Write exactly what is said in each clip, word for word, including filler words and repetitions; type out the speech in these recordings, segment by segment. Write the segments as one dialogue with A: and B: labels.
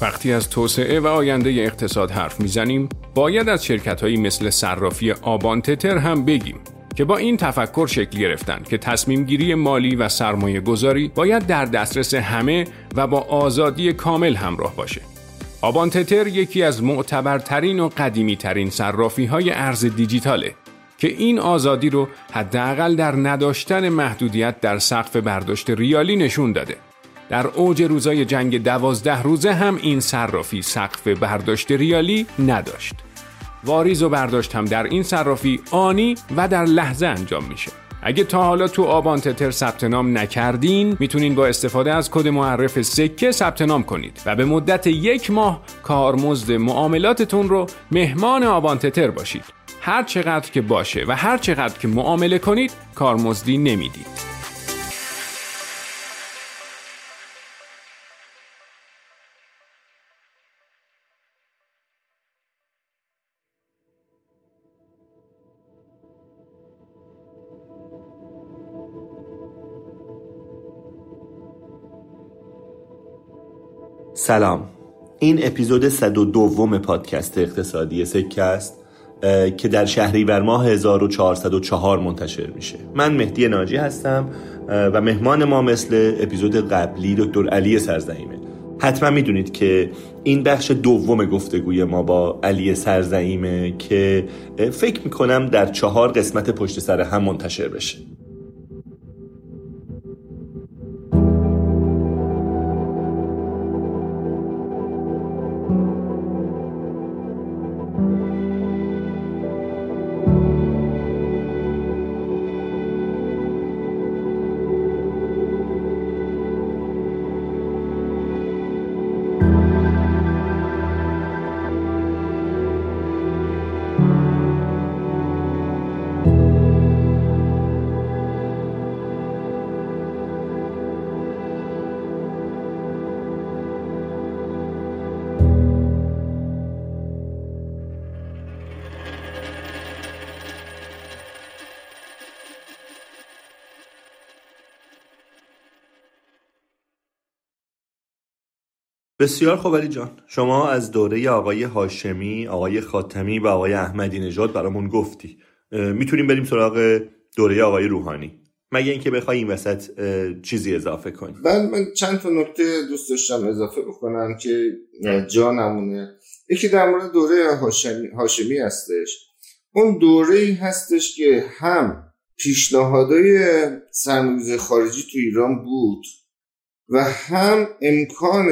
A: وقتی از توسعه و آینده اقتصاد حرف میزنیم، باید از شرکت‌هایی مثل صرافی آبان تتر هم بگیم که با این تفکر شکل گرفتن که تصمیم گیری مالی و سرمایه گذاری باید در دسترس همه و با آزادی کامل همراه باشه. آبان تتر یکی از معتبرترین و قدیمی‌ترین صرافی‌های ارز دیجیتاله که این آزادی رو حداقل در نداشتن محدودیت در سقف برداشت ریالی نشون داده. در اوج روزای جنگ دوازده روزه هم این صرافی سقف برداشت ریالی نداشت. واریز و برداشت هم در این صرافی آنی و در لحظه انجام میشه. اگه تا حالا تو آبان تتر ثبت نام نکردین، میتونین با استفاده از کد معرف سکه ثبت نام کنید و به مدت یک ماه کارمزد معاملاتتون رو مهمان آبان تتر باشید. هر چقدر که باشه و هر چقدر که معامله کنید کارمزدی نمیدید.
B: سلام، این اپیزود صد و دو پادکست اقتصادی سکه است که در شهریور ماه هزار و چهارصد و چهار منتشر میشه. من مهدی ناجی هستم و مهمان ما مثل اپیزود قبلی دکتر علی سرزعیمه. حتما میدونید که این بخش دوم گفتگوی ما با علی سرزعیمه که فکر میکنم در چهار قسمت پشت سر هم منتشر بشه. بسیار خوب علی جان، شما از دوره آقای هاشمی، آقای خاتمی و آقای احمدی نژاد برامون گفتی. میتونیم بریم سراغ دوره آقای روحانی، مگه اینکه بخوای این وسط چیزی اضافه کنی؟
C: من من چند تا نکته دوست داشتم اضافه بکنم که جا نمونه. یکی در مورد دوره هاشمی هاشمی هستش. اون دوره‌ای هستش که هم پیشنهادهای سرمایه‌گذاری خارجی تو ایران بود و هم امکان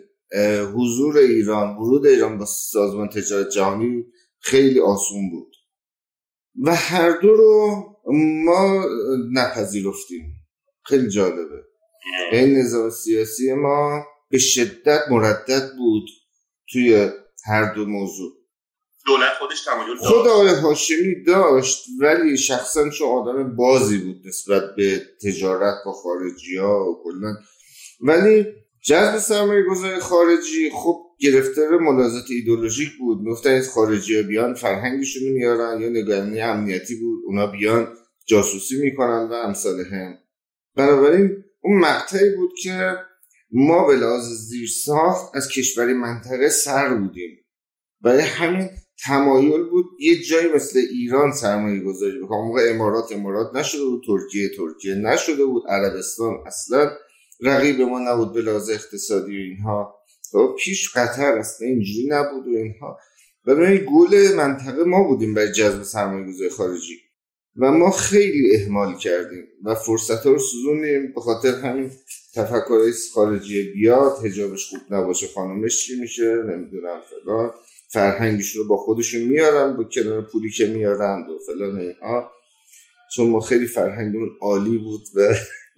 C: حضور ایران، ورود ایران با سازمان تجارت جهانی خیلی آسون بود و هر دو رو ما نپذیرفتیم. خیلی جالبه. این نظام سیاسی ما به شدت مردد بود توی هر دو موضوع.
B: دولت خودش تمایل داشت.
C: خود آقای هاشمی داشت، ولی شخصا چون آدم بازی بود نسبت به تجارت با خارجی‌ها و کلاً، ولی جذب سرمایه گذاری خارجی خب گرفتار ملاحظات ایدئولوژیک بود. میگفتن این خارجی‌ها بیان فرهنگشون رو میارن، یا نگرانی امنیتی بود اونا بیان جاسوسی میکنن و امثال هم. بنابراین اون مقطعی بود که ما به لحاظ زیرساخت از کشوری منطقه سر بودیم و همین تمایل بود یه جایی مثل ایران سرمایه گذاری بکنم. موقع امارات امارات نشده بود، ترکیه ترکیه نشده بود، عربستان اصلا رقیب ما نبود به لحاظ اقتصادی و اینها. خب پیش قطر اصلا اینجوری نبود و اینها. برای گل منطقه ما بودیم برای جذب سرمایه‌گذاری خارجی و ما خیلی اهمال کردیم و فرصت‌ها رو سوزوندیم. به خاطر همین تفکرهای خارجی بیاد، حجابش خوب نباشه خانومش چی میشه، نمیدونم فلان، فرهنگش رو با خودشون میارن با کنار پولی که میارن و فلان اینها. چون ما خیلی فرهنگمون عالی بود و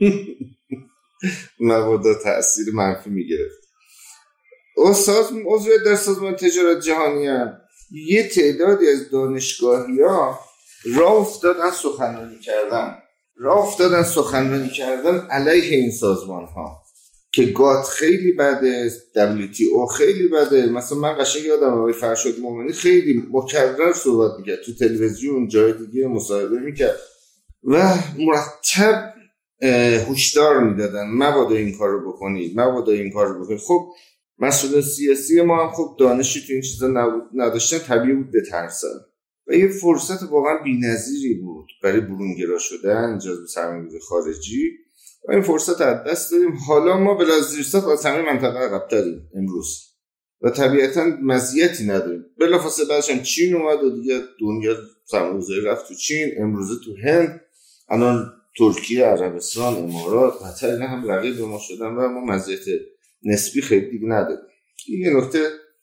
C: مبادا تأثیر منفی میگرفت. استاد عضو در سازمان تجارت جهانی هم یه تعدادی از دانشگاهی ها راه افتادن سخنرانی کردن راه افتادن سخنرانی کردن علیه این سازمان ها که گات خیلی بده، دبلیو تی او خیلی بده. مثلا من قشنگ یادم آقای فرشاد مومنی خیلی مکرر صحبت میکرد تو تلویزیون، جای دیگه مصاحبه میکرد و مرتب هشدار میدادن مبادا این کار رو بکنید، مبادا این کار رو بکنید. خب مسئولین سیاسی ما هم خب دانشی تو این چیزا نداشتن، طبیعی بود بترسن و یه فرصت واقعا بی‌نظیری بود برای برونگرا شدن جذب سرمایه‌گذاری خارجی و این فرصت از دست دادیم. حالا ما بلازیرساخت از همه منطقه عقب‌تریم امروز و طبیعتاً مزیتی نداریم. بلافاصله بعدش هم چین اومد و دیگه دنیا سرمایه‌گذاری رفت تو چین، امروزه تو هند، الان ترکیه، عربستان، امارات، قطر اینا هم رقیب ما شدن و ما مزیت نسبی خیلی دیگه نداریم. یه نکته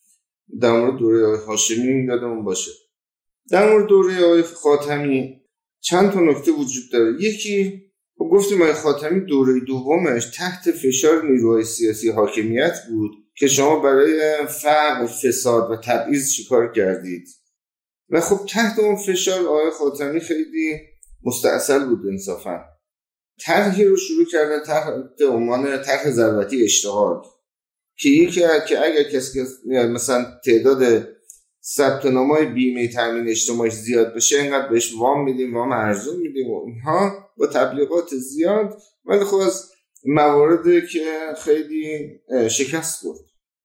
C: در مورد دوره آقای هاشمی یادمون باشه. در مورد دوره آقای خاتمی چند تا نکته وجود داره. یکی گفتیم آقای خاتمی دوره دومش تحت فشار نیروهای سیاسی حاکمیت بود که شما برای فقر و فساد و تبعیض چیکار کردید و خب تحت اون فشار آقای خاتمی خیلی مستعسل بود انصافا. طرحی رو شروع کردن تحت عنوان طرح ضرورتی اشتغال که یکی که اگر کسی مثلا تعداد ثبت نامای بیمه تامین اجتماعی زیاد بشه اینقدر بهش وام میدیم، وام ارزون میدیم و اینها با تبلیغات زیاد، ولی خب از مواردی که خیلی شکست خورد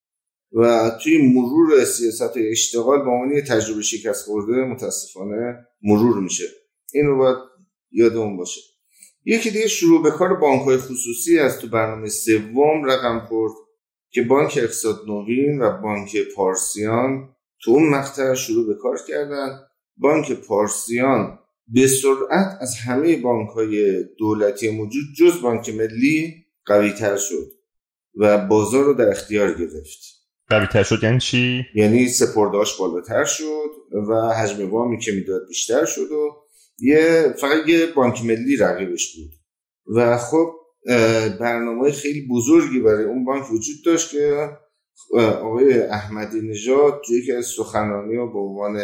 C: و توی مرور سیاست اشتغال با عنوان تجربه شکست خورده متاسفانه مرور میشه. این رو باید یادمون باشه. یکی دیگه شروع به کار بانک‌های خصوصی از تو برنامه سوم رقم خورد که بانک اقتصاد نوین و بانک پارسیان تو اون مقطع شروع به کار کردن. بانک پارسیان به سرعت از همه بانک‌های دولتی موجود جز بانک ملی قوی‌تر شد و بازار رو در اختیار گرفت.
D: قوی‌تر شد یعنی چی؟
C: یعنی سپرده‌اش بالاتر شد و حجم وامی که میداد بیشتر شد و یه فقط یه بانک ملی رقیبش بود و خب برنامه خیلی بزرگی برای اون بانک وجود داشت که آقای احمدی نژاد توی که سخنرانی و به عنوان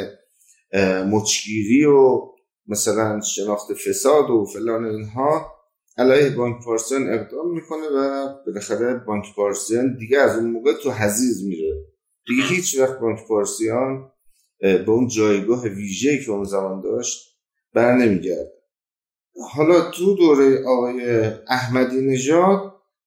C: مچگیری و مثلا شناخت فساد و فلان اینها علیه بانک پارسیان اقدام میکنه و بالاخره بانک پارسیان دیگه از اون موقع تو حضیض میره. دیگه هیچ وقت بانک پارسیان به اون جایگاه ویژه‌ای که اون زمان داشت بر نمیگرد. حالا تو دوره آقای احمدی نژاد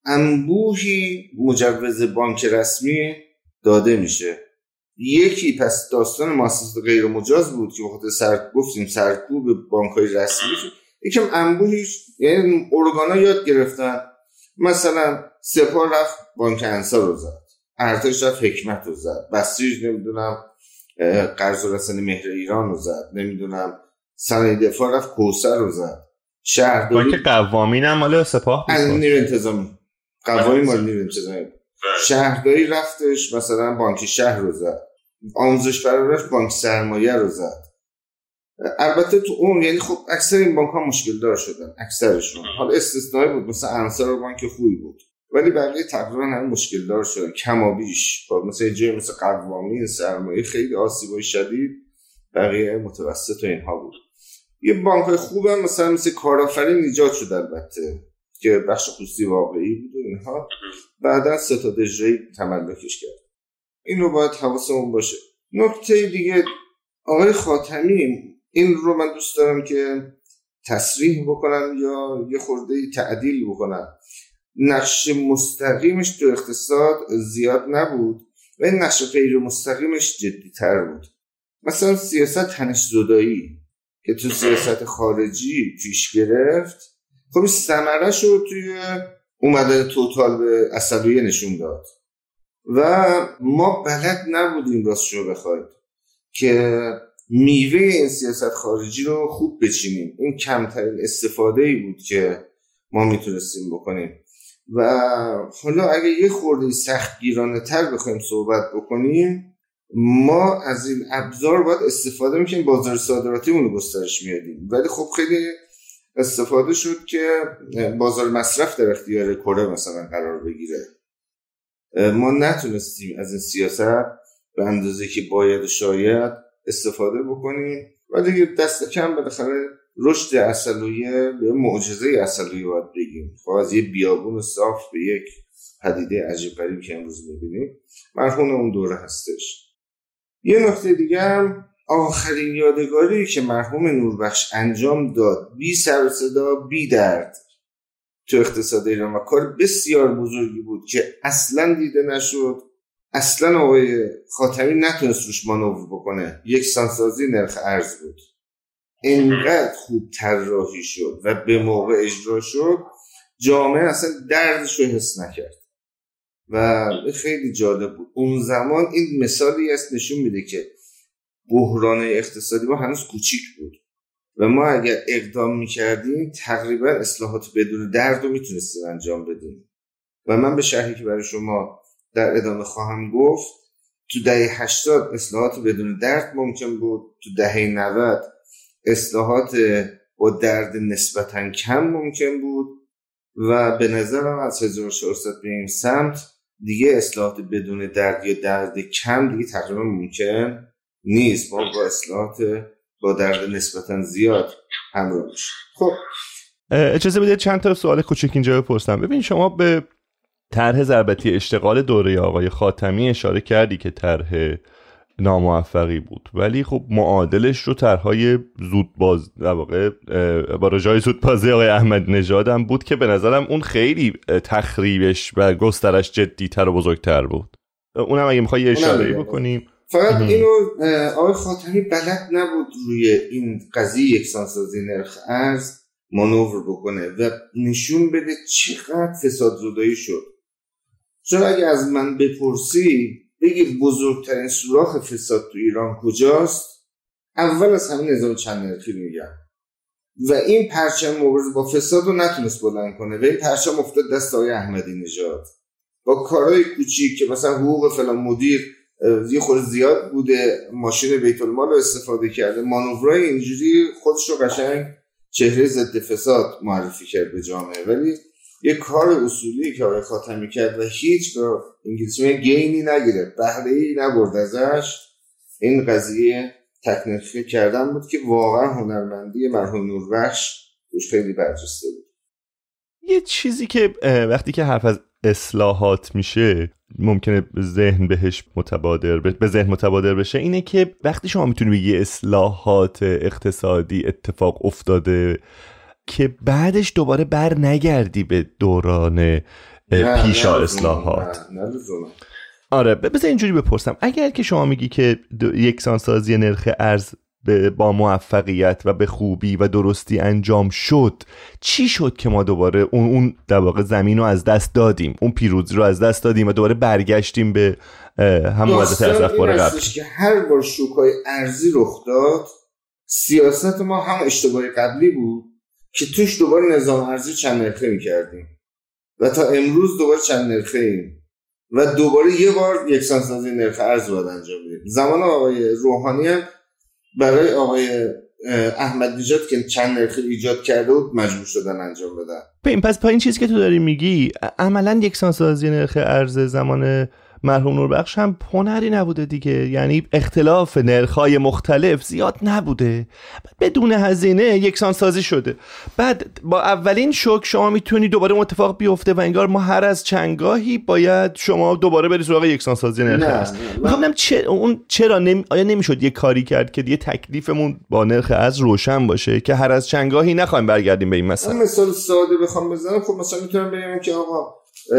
C: انبوهی مجوز بانک رسمی داده میشه. یکی پس داستان مؤسسات غیر مجاز بود که وقتی سر گفتیم سرکوب بانک‌های رسمی شد. یکم انبوهیش یعنی ارگانا یاد گرفتن، مثلا سپاه رفت بانک انصار رو زد، ارتش رفت حکمت رو زد، بسیج نمیدونم قرض و رسانه مهر ایران رو زد، نمیدونم صنایع دفاع رفت کوثر رو زد، شهرداری
D: بانک قوامین هم مال سپاه بود،
C: نیروی انتظامی قوایی مال نیروی انتظامی، شهرداری رفتش مثلا بانک شهر رو زد، آموزش پرورش بانک سرمایه رو زد. البته تو اون یعنی خب اکثر این بانک ها مشکل دار شدن، اکثرشون. حالا استثنایی بود مثلا انصار بانک خوبی بود ولی بقیه تقریبا هم مشکل دار شدن کمابیش. خب مثلا جای مثل قوامی سرمایه خیلی آسیبای شدید، بقیه متوسط و اینها بود. یه بانک های خوب هم مثلا مثل کارآفرین ایجاد شد البته که بخش خصوصی واقعی بود و اینها، بعدا ستاد اجرایی تملکش کرد. این رو باید حواسمون باشه. نکته دیگه آقای خاتمی، این رو من دوست دارم که تصریح بکنم یا یه خورده تعدیل بکنم. نقش مستقیمش تو اقتصاد زیاد نبود و این نقش غیر مستقیمش جدی تر بود. مثلا سیاست تنش زدایی که تو سیاست خارجی پیش گرفت، خب ثمره‌ش رو توی اومدن توتال به عصبیه نشون داد و ما بلد نبودیم راستشو بخواید که میوه این سیاست خارجی رو خوب بچینیم. این کمترین استفاده‌ای بود که ما میتونستیم بکنیم و حالا اگه یه خورده سختگیرانه تر بخوایم صحبت بکنیم، ما از این ابزار باید استفاده میکنیم، بازار صادراتیمون رو گسترش میدیم، ولی خب خیلی استفاده شد که بازار مصرف در اختیار کره مثلا قرار بگیره. ما نتونستیم از این سیاست به اندازه که باید شاید استفاده بکنیم و دیگه دست کم بالاخره رشد عسلویه به معجزه عسلویه باید بگیم. خب از یه بیابون صاف به یک پدیده عجیب غریبی که امروز می‌بینیم مرهون اون دوره هستش. یه نکته دیگه هم آخرین یادگاری که مرحوم نوربخش انجام داد، بی سر و صدا بی درد تو اقتصاد ایران و کار بسیار بزرگی بود که اصلا دیده نشد اصلا آقای خاتمی نتونست روش مانور بکنه. یکسانسازی نرخ ارز بود، اینقدر خوب طراحی شد و به موقع اجرا شد جامعه اصلا دردش رو حس نکرد و خیلی جالب بود. اون زمان این مثالی است نشون میده که بحران اقتصادی ما هنوز کوچیک بود و ما اگر اقدام میکردیم تقریبا اصلاحات بدون درد رو میتونستیم انجام بدیم. و من به شرحی که برای شما در ادامه خواهم گفت، تو دهه هشتاد اصلاحات بدون درد ممکن بود، تو دهه نود اصلاحات با درد نسبتاً کم ممکن بود و به نظرم از هزار و چهارصد به این سمت دیگه اصلاحات بدون درد یا درد کم دیگه تقریبا ممکن نیست. ما با اصلاحات با درد نسبتاً زیاد همراه میشیم. خب
D: اجازه بدید چند تا سوال کوچیک اینجا بپرسم. ببین شما به طرح ضربتی اشتغال دوره آقای خاتمی اشاره کردی که طرح ناموفقی بود، ولی خب معادلش رو طرحهای زودباز در واقع با رجای زودبازی آقای احمدی نژاد هم بود که به نظرم اون خیلی تخریبش و گسترش جدی‌تر و بزرگتر بود. اونم اگه می‌خوای اشاره بکنیم.
C: فقط اینو آقای خاتمی بلد نبود روی این قضیه یکسانسازی نرخ ارز مانور بکنه و نشون بده چقدر فساد زدایی شد. چون اگه از من بپرسی بگی بزرگترین سوراخ فساد تو ایران کجاست، اول از همین نظام چند نرخی میگم و این پرچم مبارزه با فساد رو نتونست بلند کنه و این پرچم افتاد دست آقای احمدی نژاد با کارهای کوچیک که مثلا حقوق فلان مدیر یه خورده زیاد بوده، ماشین بیت المال رو استفاده کرده، مانورای اینجوری خودش رو قشنگ چهره ضد فساد معرفی کرد به جامعه. ولی یه کار اصولی که آقای خاتمی کرد و هیچ به انگلیسی گینی نگرفت، بهره‌ای نبرد ازش، این قضیه تکنیکی کردن بود که واقعا هنرمندی مرحوم نوربخش توش خیلی برجسته بود.
D: یه چیزی که وقتی که حرف از اصلاحات میشه ممکنه ذهن بهش متبادر به ذهن متبادر بشه اینه که وقتی شما میتونی بگی اصلاحات اقتصادی اتفاق افتاده که بعدش دوباره بر نگردی به دوران پیشا اصلاحات.
C: نه نه نه
D: آره بذار اینجوری بپرسم، اگر که شما میگی که یکسانسازی نرخ ارز با موفقیت و به خوبی و درستی انجام شد، چی شد که ما دوباره اون اون در واقع زمین رو از دست دادیم، اون پیروزی رو از دست دادیم و دوباره برگشتیم به همون وضعیت از رفتار قبل؟
C: که هر بار شوک‌های ارزی رخ داد سیاست ما هم اشتباهی قبلی بود که توش دوباره نظام ارزی چند نرخه می‌کردیم و تا امروز دوباره چند نرخه ایم و دوباره یه بار یکسانسازی نرخ ارز رو انجام بدیم. زمان آقای روحانی هم برای آقای احمدی نژاد که چند نرخ ایجاد کرده بود مجبور شدن انجام بدن.
D: ببین پس پا این چیزی که تو داری میگی عملاً یکسانسازی نرخ ارز زمان مرحوم نوربخش هم هنری نبوده دیگه، یعنی اختلاف نرخ‌های مختلف زیاد نبوده، بدون هزینه یکسانسازی شده. بعد با اولین شوک شما میتونی دوباره اتفاق بیفته و انگار ما هر از چندگاهی باید شما دوباره بری سراغ یکسانسازی نرخ ارز. میخوام چه اون چرا نمی... آیا نمیشد یه کاری کرد که دیگه تکلیفمون با نرخ ارز روشن باشه که هر از چندگاهی نخوایم برگردیم به این مسئله؟
C: مثال ساده بخوام بزنم، خب مثلا میتونم بگم که آقا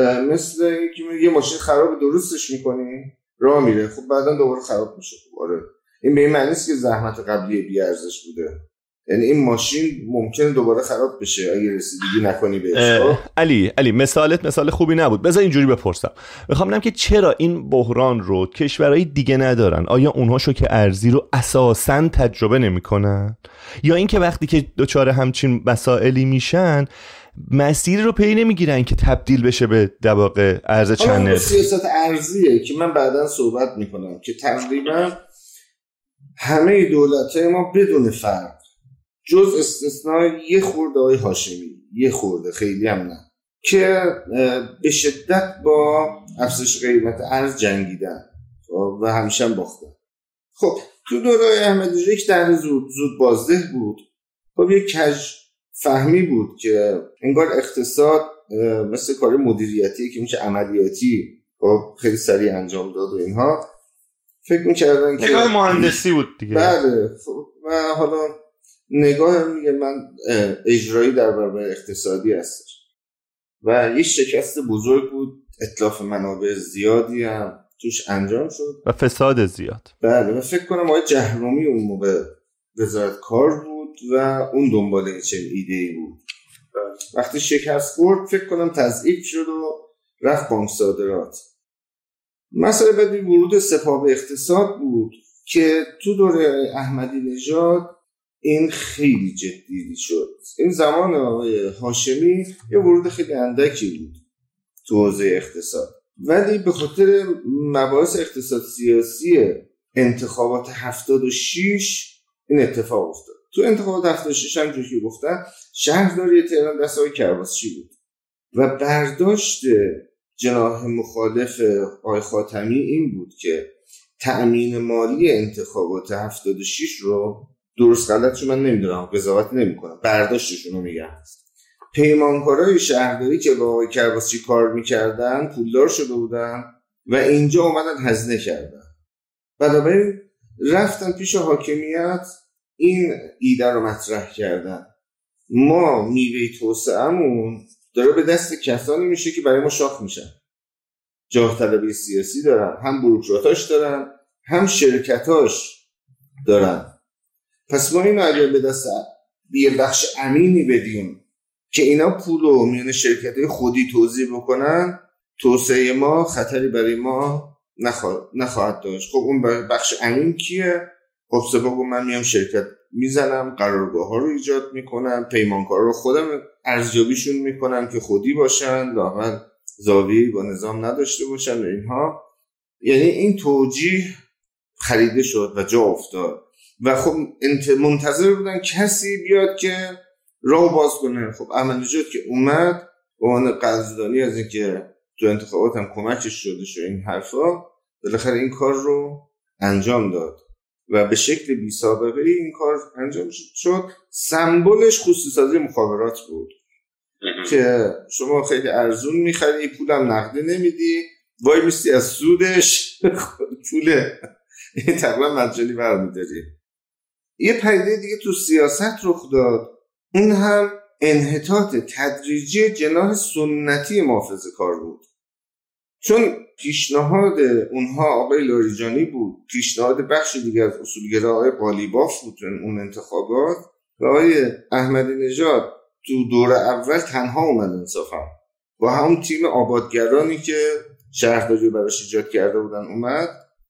C: مثل اینکه یه ماشین خراب درستش میکنی راه میره، خب بعدا دوباره خراب میشه. آره این به این معنی نیست که زحمت قبلی بی ارزش بوده، یعنی این ماشین ممکنه دوباره خراب بشه اگه رسیدگی نکنی بهش.
D: علی علی مثالت مثال خوبی نبود. بذار اینجوری بپرسم، میخوام ببینم که چرا این بحران رو کشورهای دیگه ندارن؟ آیا اونها شوک ارزی رو اساساً تجربه نمیکنن، یا اینکه وقتی که دچار همچین مسائلی میشن مسیری رو پی نمیگیرن که تبدیل بشه به در واقع ارز چند نرخ؟
C: سیاست ارزیه که من بعداً صحبت میکنم که تقریبا همه دولت‌های ما بدون فرق جز استثناء یه خورده های هاشمی، یه خورده خیلی هم نه، که به شدت با افزایش قیمت ارز جنگیدن و همیشه هم باختن. خب تو دوره احمدی نژاد یک طرح زود زود بازده بود، خب یک کج فهمی بود که انگار اقتصاد مثل کار مدیریتی که میشه عملیاتی خب خیلی سریع انجام داد و اینها فکر می‌کردن که
D: نگاه مهندسی بود دیگه.
C: بله خب و حالا نگاه میگه من اجرایی در برابر اقتصادی هستش و یه شکست بزرگ بود، اتلاف منابع زیادی هم توش انجام شد
D: و فساد زیاد.
C: بله و فکر کنم آقای جهرومی اون موقع وزارت کار بود و اون دنبال این چنین ایده‌ای بود. وقتی شکست خورد فکر کنم تضعیف شد و رفت بانک صادرات. مسئله بعدی ورود سپاه به اقتصاد بود که تو دوره احمدی نژاد این خیلی جدی شد. این زمان آقای هاشمی یه ورود خیلی اندکی بود تو حوزه اقتصاد، ولی به خاطر مباحث اقتصاد سیاسی انتخابات هفتاد و شش این اتفاق افتاد. تو انتخابات هفتاد و شش هم جوری که گفتن شهرداری تهران دست آقای کرباسچی بود و برداشت جناح مخالف آقای خاتمی این بود که تأمین مالی انتخابات هفتاد و شش رو، درست غلطشو من نمیدونم، قضاوت نمیکنم، برداشتشون رو میگم، پیمانکارای شهرداری که با آقای کرباسچی کار میکردن پولدار شده بودن و اینجا اومدن هزینه کردن. بنابراین رفتن پیش حاکمیت این ایده رو مطرح کردن. ما میوه توسعه‌مون داره به دست کسانی میشه که برای ما شاخ میشن، جاه طلبی سیاسی دارن، هم بروکراتاش دارن، هم شرکتاش دارن. پس ما اینو اگر به دست یه بخش امینی بدیم که اینا پولو میان شرکت‌های خودی توزیع بکنن، توسعه ما خطری برای ما نخواهد, نخواهد داشت. خب اون بخش امین کیه؟ خب سبب من میام شرکت میزنم، قرارگاه ها رو ایجاد میکنم، پیمانکار رو خودم ارزیابیشون میکنم که خودی باشن، لااقل زاویه‌ای با نظام نداشته باشن و اینها. یعنی این توجیه خریده شد و جا افتاد و خب منتظر بودن کسی بیاد که راه باز کنه. خب احمدی نژاد که اومد به عنوان قدردانی از اینکه تو انتخابات هم کمکش شده شو این حرفا، بالاخره این کار رو انجام داد و به شکل بی سابقه این کار انجام شد. سمبلش خصوصی مخابرات بود که شما خیلی ارزون میخری، پولم نقده نمیدی، وای میستی از سودش پول تقریبا مجانی برمیداری. یه پدیده دیگه تو سیاست رخ داد، اون هم انحطاط تدریجی جناح سنتی محافظه‌کار بود. چون پیشنهاد اونها آقای لاریجانی بود، پیشنهاد بخش دیگه از اصولگرا آقای قالیباف بود اون انتخابات، و آقای احمدی نژاد تو دوره اول تنها اومد انصافا با همون تیم آبادگرانی که شهرداری براش ایجاد کرده بودن اومد،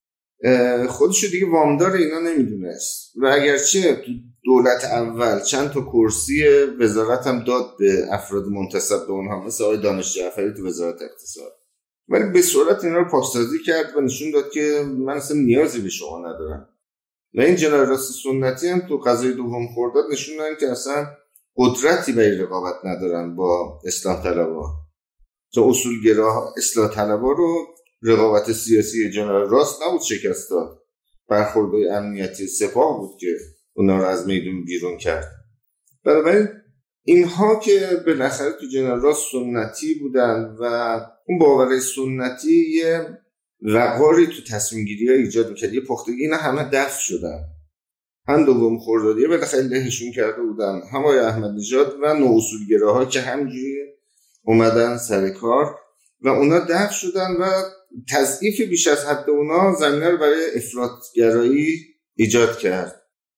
C: خودشو دیگه وامدار اینا نمیدونست و اگرچه تو دولت اول چند تا کرسی وزارت هم داد به افراد منتسب به اونها مثل آقای دانش جعفری تو وزارت اقتصاد، ولی به صورت اینا رو پاکسازی کرد و نشون داد که من اصلا نیازی به شما ندارم. و این جناح راست سنتی هم تو قضیه دوم خرداد نشون دادن که اصلا قدرتی برای رقابت ندارن با اصلاح طلبها. تو اصولگرا اصلاح طلبها رو رقابت سیاسی جناح راست نبود شکست داد، برخوردهای امنیتی سپاه بود که اونا رو از میدون بیرون کرد. بنابراین اینها که بالاخره تو جناح راست سنتی بودن و اون باور سنتی یه وقاری تو تصمیم گیری ها ایجاد میکرد، یه پختگی، اینا همه دفع شدن. هم دوم خردادی بالاخره لهشون کرده بودن، هم آقای احمدی نژاد و نواصولگراها که همجوری اومدن سر کار و اونا دفع شدن و تضعیف بیش از حد اونا زمینه رو برای افراطگرایی ایجاد کرد.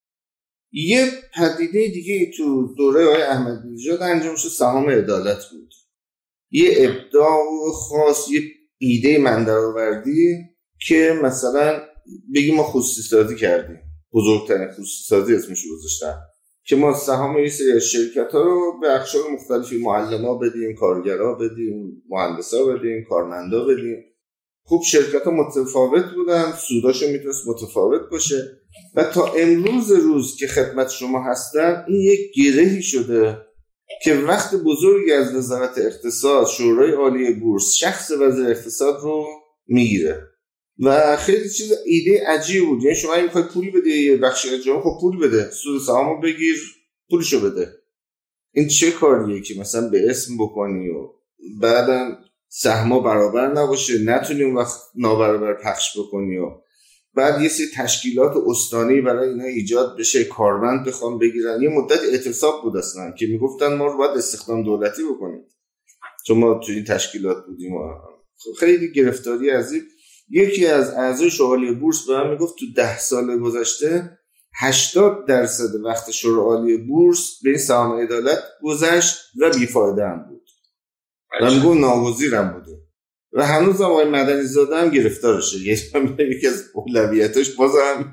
C: یه پدیده دیگه تو دوره آقای احمدی نژاد انجام شد، سهام عدالت بود. یه ابداع خاص، یه ایده مندرآوردی که مثلا بگیم ما خصوصی سازی کردیم، بزرگترین خصوصی سازی اسمش رو گذاشتن که ما سهام یه سری شرکت ها رو به اقشار مختلفی، معلما بدیم، کارگرا بدیم، مهندسا بدیم، کارمندا بدیم. خوب شرکت ها متفاوت بودن، سوداشون میتونست متفاوت باشه و تا امروز روز که خدمت شما هستم این یک گرهی شده که وقت بزرگی از وزارت اقتصاد، شورای عالی بورس، شخص وزیر اقتصاد رو میگیره و خیلی چیز ایده عجیب بود. یعنی شما میخوای پول بده یه بخشی از جامعه، خب پول بده، سود سهامو بگیر، پولشو بده. این چه کاریه که مثلا به اسم بکنی و بعدم سهما برابر نباشه، نتونی اون وقت نابرابر پخش بکنی و بعد یه سری تشکیلات استانی برای اینا ایجاد بشه، کارمند بخوام بگیرن. یه مدت اعتصاب بود اصلا که میگفتن ما رو باید استخدام دولتی بکنید چون ما توی این تشکیلات بودیم. خیلی گرفتاری عجیب یکی از اعضای شورای بورس به من میگفت تو ده سال گذشته هشتاد درصد وقت شورای بورس به این سرمایه دولت گذشت و بیفایده هم بود و میگفت ناگزیرم بوده و هنوز هم آقای مدنی زاده هم گرفتارشه. یکی از اولویتاش بازم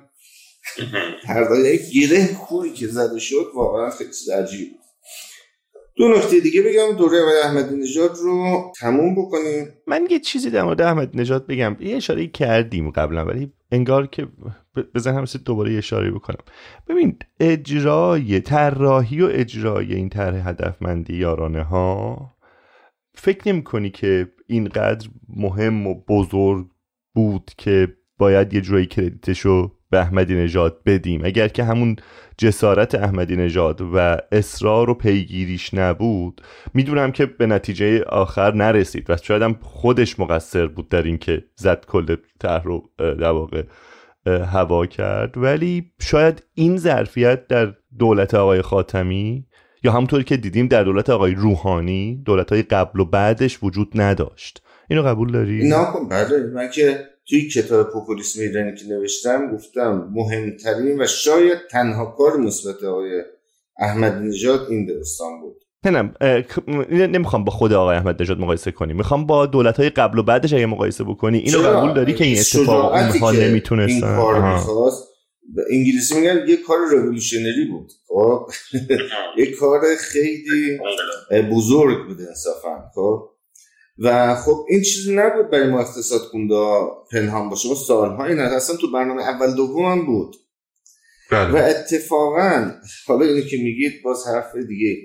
C: پرداخت گره خوری که زده شد واقعا خیلی عجیب. دو نکته دیگه بگم دوره آقای احمدی نژاد رو تموم بکنیم.
D: من یه چیزی در مورد احمدی نژاد بگم، یه اشاره کردیم قبلا ولی انگار که بزن همسه دوباره اشاره بکنم. ببین اجرای طراحی و اجرای این طرح هدفمندی یارانه ها فکر نمی کنی که اینقدر مهم و بزرگ بود که باید یه جوری کردیتشو به احمدی نژاد بدیم؟ اگر که همون جسارت احمدی نژاد و اصرار و پیگیریش نبود، میدونم که به نتیجه آخر نرسید و شاید هم خودش مقصر بود در این که زد کل طرح رو در واقع هوا کرد، ولی شاید این ظرفیت در دولت آقای خاتمی یا همونطوری که دیدیم در دولت آقای روحانی، دولت‌های قبل و بعدش وجود نداشت. اینو قبول داری؟
C: نه خب بله، من که توی کتاب پوپولیسم ایرانی که نوشتم گفتم مهمترین و شاید تنها کار مثبت آقای احمدی نژاد این داستان بود.
D: نه نمیخوام با خود آقای احمدی نژاد مقایسه کنی، میخوام با دولت‌های قبل و بعدش اگه مقایسه بکنی. اینو قبول داری که این اتفاق اونها نمیتونستن؟
C: این کار می‌خواست، به انگلیسی میگن یه کار رولوشنری بود، خب یه کار خیلی بزرگ بود انصافا. خب و خب این چیزی نبود برای ما اقتصاد خوندا پنهان باشه، ما سال‌ها این اصلا تو برنامه اول دوم هم بود. بله. و اتفاقا حالا اینو که میگید باز حرف دیگه،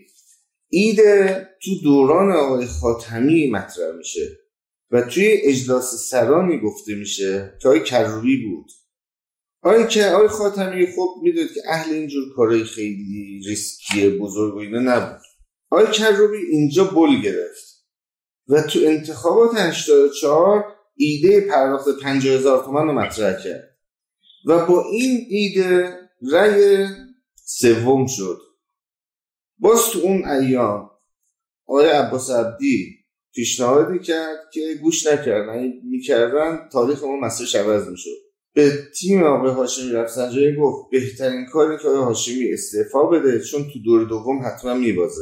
C: ایده تو دوران آقای خاتمی مطرح میشه و توی اجلاس سرانی گفته میشه که آقای کروبی بود. آقای که آقای خاتمی خب میدونید که اهل اینجور کارهای خیلی ریسکی بزرگ و اینا نبود. آقای کروبی اینجا بل گرفت و تو انتخابات هشتاد و چهار ایده پرداخت پنجاه هزار تومان رو مطرح کرد و با این ایده رأی سوم شد. باز تو اون ایام آقای عباس عبدی پیشنهادی کرد که گوش نکردن، میکردن تاریخ ما مسیرش عوض میشد. به تیم آقای هاشمی رفسنجانی گفت بهترین کاری که آقای هاشمی استعفا بده چون تو دور دوم حتما میبازه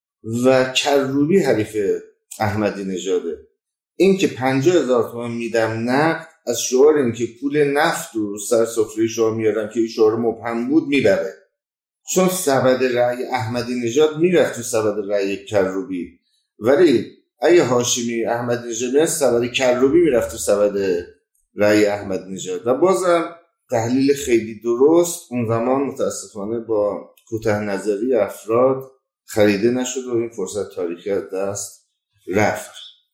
C: و کروبی حریف احمدی نژاده. این که پنجاه هزار تومان میدم نقد از شعار این که پول نفت رو سر سفره شما میارن که این شعار مبهم بود میبره، چون سبد رأی احمدی نژاد میرفت تو سبد رأی کروبی، ولی اگه هاشمی احمدی نژاد میرفت سبد کروبی میرفت تو سبد رأی احمدی نژاد. و بازم تحلیل خیلی درست اون زمان متاسفانه با کوتاه نظری افراد خریده نشد و این فرصت تاریخی از دست رفت.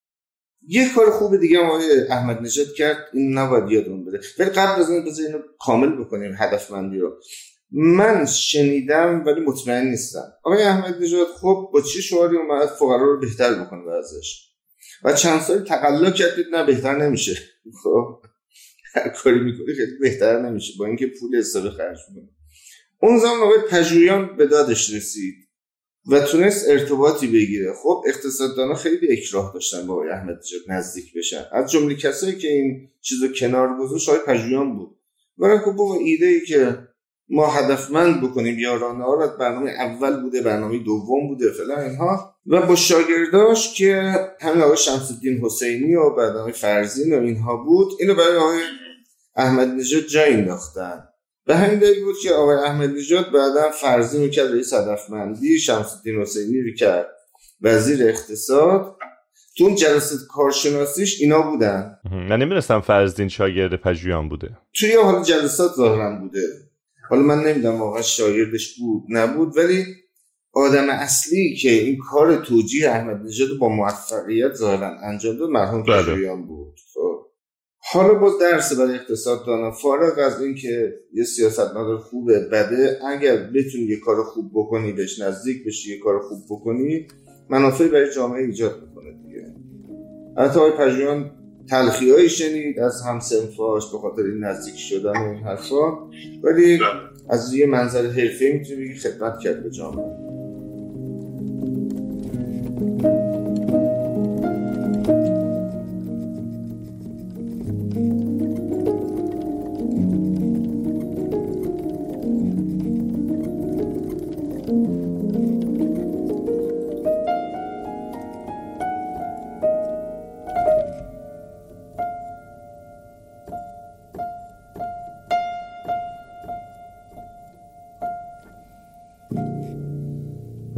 C: یه کار خوب دیگه هم آقای احمدی نژاد کرد، این نباید یادمون بره، ولی قبل از این بذار اینو کامل بکنیم هدفمندی رو. من شنیدم ولی مطمئن نیستم آقای احمدی نژاد خب با چه شعاری اومد فقرا رو بهتر بکنه ورزش و چند سال تقلا کرد نه بهتر نمیشه. خب هر کاری میکنه خیلی بهتر نمیشه با اینکه پول حسابی خرج میکنه. اون زمان آقای پژوهیان به دادش رسید و تونست ارتباطی بگیره. خب اقتصاددانا خیلی اکراه داشتن با آقای احمدی نژاد نزدیک بشن، از جمله کسایی که این چیزو کنار گذاشت آقای پژوهیان بود. ولی خب با ایده ای که ما هدفمند بکنیم یارانه ها رو، برنامه اول بوده برنامه دوم بوده فلان اینها، و با شاگرداش که همین آقای شمس الدین حسینی و بعد آقای فرزین و اینها بود، اینو برای آقای احمدی نژاد جا انداختن. به همین دلیل بود که آقای احمدی نژاد بعدا فرزین رو کرد رئیس هدفمندی، شمس الدین حسینی رو کرد وزیر اقتصاد. تو اون جلسه کارشناسیش اینا بودن.
D: من نمی‌دونستم فرزین شاگرد پژوهیان بوده.
C: توی حالا جلسات ظاهرا بوده، حالا من نمیدونم واقعا شاگردش بود نبود، ولی آدم اصلی که این کار توجیه احمدی نژاد با موفقیت ظاهرا انجام داد مرحوم پژوهیان بود. خب حالا باز درس برای اقتصاددانا، فارغ از این که یه سیاستمدار خوبه بده، اگر بتونی یه کار خوب بکنی بهش نزدیک بشی، یه کار خوب بکنی، منافعی برای جامعه ایجاد میکنه دیگه. حتی آقای پژوهیان تلخی‌هایی شنید از هم‌صنفاش به خاطر این نزدیک شدن و این حرفا، ولی از یه منظر حرفه‌ای میتونی بگی خدمت کرد به جامعه.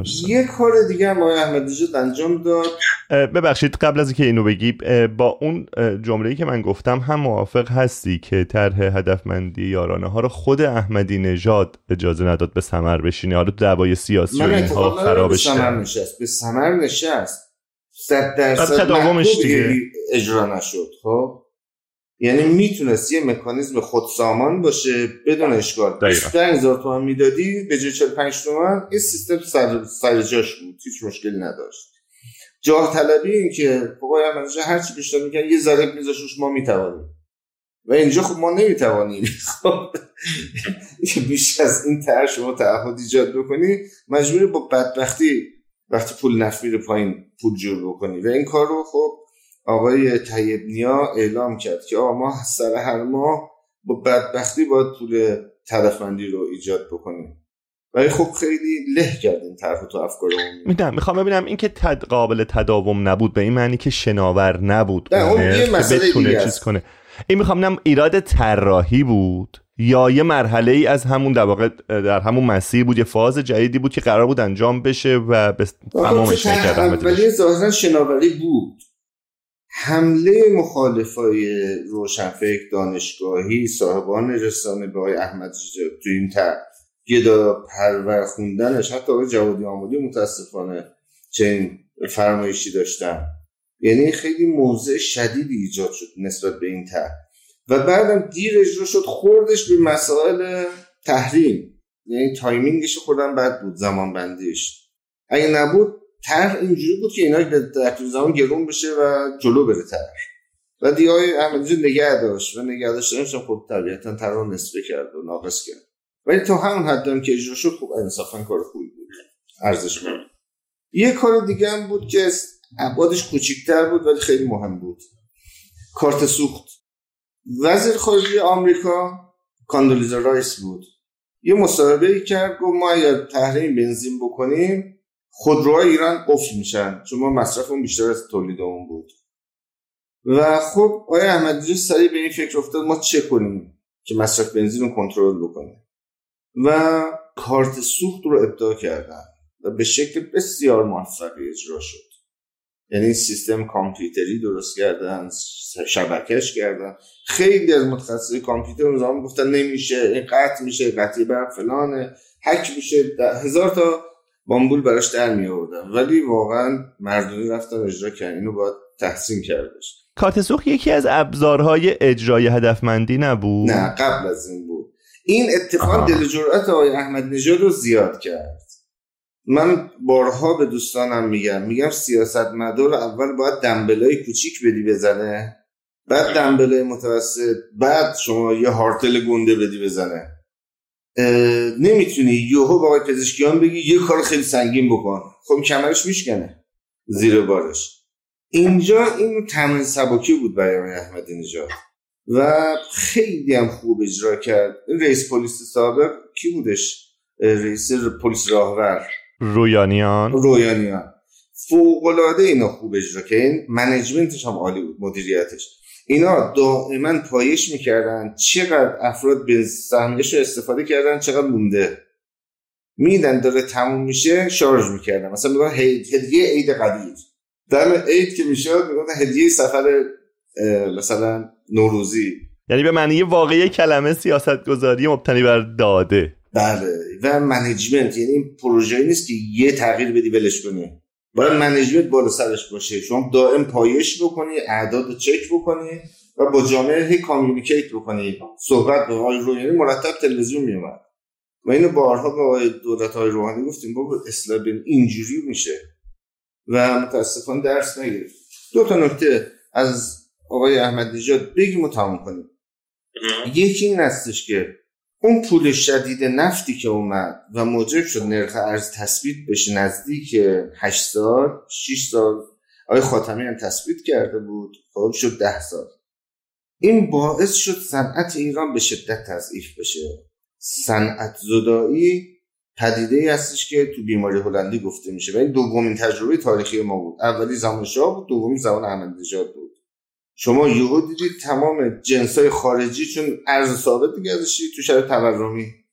C: یه کار دیگه هم آقای احمدی نژاد انجام داد.
D: ببخشید قبل از اینکه اینو بگی، با اون جمله‌ای که من گفتم هم موافق هستی که طرح هدفمندی یارانه ها رو خود احمدی نژاد اجازه نداد به ثمر بشینه؟ حالا دعوای سیاسی و اینها خرابش کرد.
C: نشست به ثمر نشست صد درصد
D: تداومش دیگه
C: اجرا نشد. خب یعنی میتونست یه مکانیزم خودسامان باشه بدون اشکال. بیست و پنج هزار تومان میدادی به جای چهل و پنج تومان، این سیستم سر, سر جاش بود، هیچ مشکلی نداشت. جاه طلبی این که آقای احمدی نژاد هرچی بیشتر میگن یه ذره میذاشوش ما میتوانیم و اینجا خب ما نمیتوانیم. خب بیش از این طرح شما تعهد ایجاد بکنی مجبوری با بدبختی وقتی پول نفت میره پایین پول جور بکنی و این کار رو خب آقای طیب نیا اعلام کرد که آقا ما سر هر ماه با بدبختی باید پول تلفمندی رو ایجاد بکنیم. ولی خب خیلی له کردیم طرف تو افکارمون.
D: میدونم میخوام ببینم این که تد... قابل تداوم نبود به این معنی که شناور نبود،
C: نه اون یه مسئله دیگه
D: چیز کنه. این میخوام ببینم ایراد طراحی بود یا یه مرحله ای از همون در واقع در همون مسیر بود، یه فاز جدیدی بود که قرار بود انجام بشه و به تمامش نکرد.
C: ولی ظاهرا شناوری بود. حمله مخالفای روشنفکر دانشگاهی صاحبان رسانه به آقای احمدی نژاد تو این طرح گدا پرور خوندنش، حتی آقای جوادی آملی متاسفانه چنین فرمایشی داشتن، یعنی خیلی موضع شدیدی ایجاد شد نسبت به این طرح و بعدم دیر اجرا شد، خوردش به مسائل تحریم، یعنی تایمینگش خوردن بد بود، زمان بندیش. اگه نبود طرح اینجوری بود که اینا در طول زمان گرون بشه و جلو بره طرح و دیگه آقای احمدی نژاد نگه داشت و نگه داشتنش خب طبیعتا طرح رو نصفه کرد و ناقص کرد، ولی تو همون حد هم که اجرا شد خب انصافا کار خوبی بود، ارزشمند. یه کار دیگه هم بود که ابعادش کوچیک‌تر بود ولی خیلی مهم بود، کارت سوخت. وزیر خارجه آمریکا کاندولیزا رایس بود، یه مصاحبه‌ای کرد گفت ما اگر تحریم بنزین بکنیم خودروهای ایران قفل میشن چون ما مصرفمون بیشتر از تولیدمون بود. و خب آقای احمدی نژاد سریع به این فکر افتاد ما چه کنیم که مصرف بنزین رو کنترل بکنیم و کارت سوخت رو ابداع کردن و به شکل بسیار موفقی اجرا شد. یعنی سیستم کامپیوتری درست کردن، شبکهش کردن. خیلی از متخصصای کامپیوتر اون زمان گفتن نمیشه، این قطع میشه، قطعی برق فلانه، هک میشه، هزار تا بامبول براش در می آوردن، ولی واقعا مردمی رفتن اجرا کردن. اینو باید تحسین کردش.
D: کارت سوخت یکی از ابزارهای اجرای هدفمندی نبود؟
C: نه قبل از این بود. این اتفاق دل جرأت آقای احمدی نژاد رو زیاد کرد. من بارها به دوستانم میگم میگم سیاستمدار اول باید دنبلای کوچیک بدی بزنه، بعد دنبلای متوسط، بعد شما یه هارتل گنده بدی بزنه. نمیتونی یهو با آقای پزشکیان بگی یه کار خیلی سنگین بکن، خب کمرش میشکنه زیر بارش. اینجا این تمرین سبکی بود برای آقای احمدی نژاد و خیلی هم خوب اجرا کرد. رئیس پلیس سابق کی بودش؟ رئیس پلیس راهور
D: رویانیان
C: رویانیان فوق‌العاده اینا خوب اجرا کردن، منیجمنتش هم عالی بود، مدیریتش. اینا دائما پایش میکردن چقدر افراد به سهمیه‌اش استفاده کردن، چقدر مونده، میدن داره تموم میشه شارژ میکردن. مثلا میگن هدیه عید قدیر، در عید که میشد میگن هدیه سفر مثلا نوروزی.
D: یعنی به معنی واقعی کلمه سیاستگذاری مبتنی بر داده.
C: بله و منیجمنت، یعنی این پروژه‌ای نیست که یه تغییر بدی ولش کنی، باید منیجمنت بالا سرش باشه. شما دائم پایش بکنی، اعداد رو چک بکنی و با جامعه هی کامیونیکیت بکنی. صحبت به آقای روحانی مرتب تلویزیون میومد و اینو بارها به آقای دولت‌های روحانی گفتیم بابا اصلاح بین اینجوری میشه و متاسفانه درس نگرفت. دو تا نکته از آقای احمدی نژاد بگیم و تمام کنیم. یکی این هستش که اون پول شدید نفتی که اومد و موجب شد نرخ ارز تثبیت بشه نزدیک هشت سال، شش سال آقای خاتمی هم تثبیت کرده بود، خب شد ده سال. این باعث شد صنعت ایران به شدت تضعیف بشه. صنعت زدایی پدیده‌ای هستش که تو بیماری هلندی گفته میشه و این دومین تجربه تاریخی ما بود. اولی زمان شاه بود، دومی زمان احمدی نژاد بود. شما یهو دیدید تمام جنسای خارجی چون ارز ثابت دیگه ازشی تو شرایط تورمی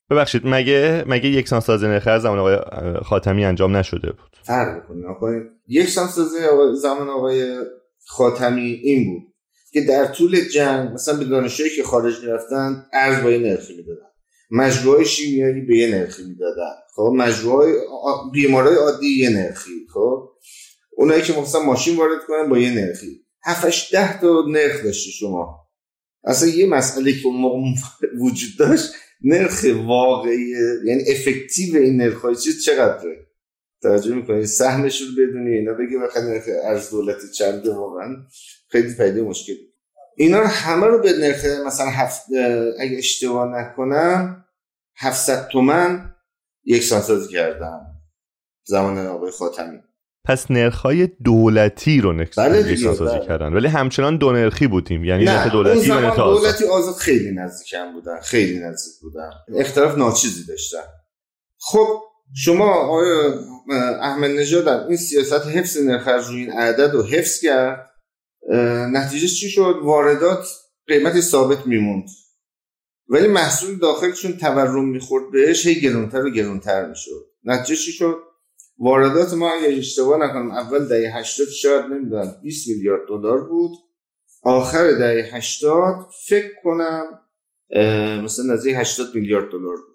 D: ببخشید مگه مگه یکسان سازی نرخ ارز زمان آقای خاتمی انجام نشده بود؟
C: فرق می‌کنه آقای یکسان سازی زمان آقای خاتمی این بود که در طول جنگ مثلا به دانشجویی که خارج می‌رفتن ارز با یه نرخی میدادن، مجروحای شیمیایی به یه نرخی میدادن، خب مجروحای بیمارای عادی یه نرخی، خب اونایی که مثلا ماشین وارد کنن با یه نرخی. هفت ده تا نرخ داشتی شما. اصلا یه مسئله که اون موقع وجود داشت نرخ واقعی، یعنی افکتیو این نرخ‌های چیز چقدره؟ توجه می‌کنی سهمش رو بدونی اینا بگی بخاطر نرخ ارز دولتی چنده، واقعا خیلی پیدا مشکل. اینا رو همه رو به نرخ مثلا هفت اگه اشتباه نکنم هفتصد تومان یکسان سازی کردم زمان آقای خاتمی.
D: پس نرخ‌های دولتی رو
C: بله
D: یکسان سازی
C: بله.
D: کردن، ولی همچنان دو نرخی بودیم، یعنی نرخ دولتی و نرخ
C: آزاد. دولتی آزاد خیلی نزدیک هم بودن، خیلی نزدیک بودن، اختلاف ناچیزی داشتن. خب شما آقای احمد نژاد این سیاست حفظ نرخ روی این عدد رو حفظ کرد، نتیجه چی شد؟ واردات قیمت ثابت میموند ولی محصول داخلشون تورم میخورد بهش، هی گرونتر و گرونتر میشد. نتیجه چی شد؟ واردات ما اگه اشتباه نکنم اول دهه هشتاد شاید نمیدونم بیست میلیارد دلار بود، آخر دهه هشتاد فکر کنم مثلا نزدیک هشتاد میلیارد دلار بود.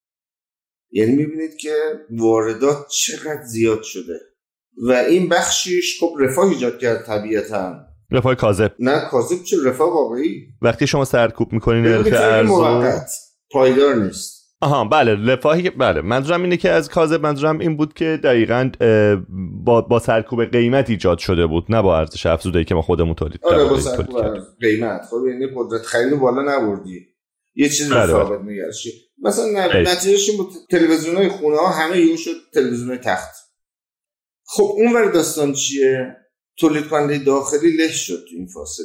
C: یعنی میبینید که واردات چقدر زیاد شده و این بخشیش خب رفاه ایجاد کرد طبیعتاً.
D: رفاه کاذب؟
C: نه کاذب چه، رفاه واقعی.
D: وقتی شما سرکوب میکنین نرخ ارز
C: پایدار نیست.
D: آها بله رفاهی که بله منظورم اینه که از کاذب منظورم این بود که دقیقاً با با سرکوب قیمت ایجاد شده بود، نه با ارزش افزوده‌ای که ما خودمون تولید کردیم.
C: آره با سرکوب قیمت. خب یعنی قدرت خرید بالا نبردی، یه چیزی رو ثابت نگرشی. مثلا نتیجهش این بود تلویزیون‌های خونه ها همه یهو شد تلویزیون‌های تخت. خب اونور داستان چیه؟ تولید کننده داخلی له شد تو این فاصله.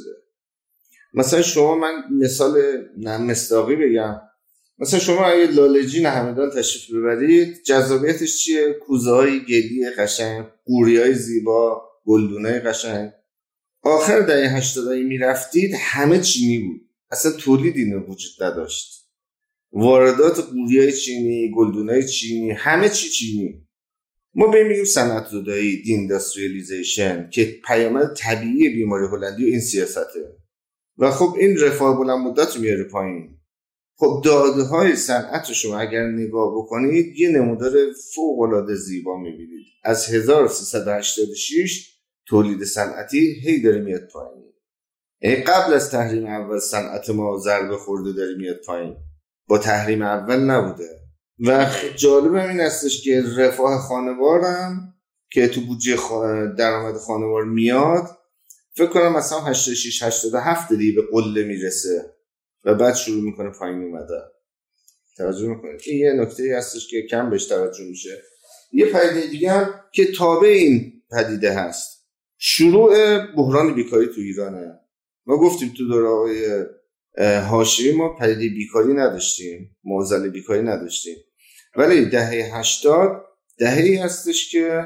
C: مثلا شما من مثال مصداقی بگم، مثلا شما اگه لاله‌جین همدان تشریف ببرید جذابیتش چیه؟ کوزه‌های گلی قشنگ، قوری‌های زیبا، گلدونای قشنگ. آخر دهه هشتاد میرفتید همه چینی بود، اصلا تولید اینو وجود نداشت. واردات قوری‌های چینی، گلدونای چینی، همه چی چینی. ما بهم میگیم صنعت زدایی، دینداستریالیزیشن که پیامد طبیعی بیماری هلندی و این سیاسته و خب این رفاه بلند مدت رو میاره پایین. خب داده های صنعت رو شما اگر نگاه بکنید یه نمودار فوق العاده زیبا میبینید. از هزار و سیصد و هشتاد و شش تولید صنعتی هی داره میاد پایین. یعنی قبل از تحریم اول صنعت ما ضربه خورده داره میاد پایین، با تحریم اول نبوده. و جالب این هستش که رفاه خانوارم که تو بودجه درآمد خانوار میاد فکر کنم مثلا هشتاد و شش هشتاد و هفت دی به قله میرسه و بعد شروع میکنه پایین اومده. توجه میکنید این یه نکته هستش که کم بهش توجه میشه. یه پدیده دیگه هم که تابع این پدیده هست، شروع بحران بیکاری تو ایرانه. ما گفتیم تو دوره آقای هاشمی ما پدیده بیکاری نداشتیم، معضل بیکاری نداشتیم، ولی دهه هشتاد دهه‌ای هستش که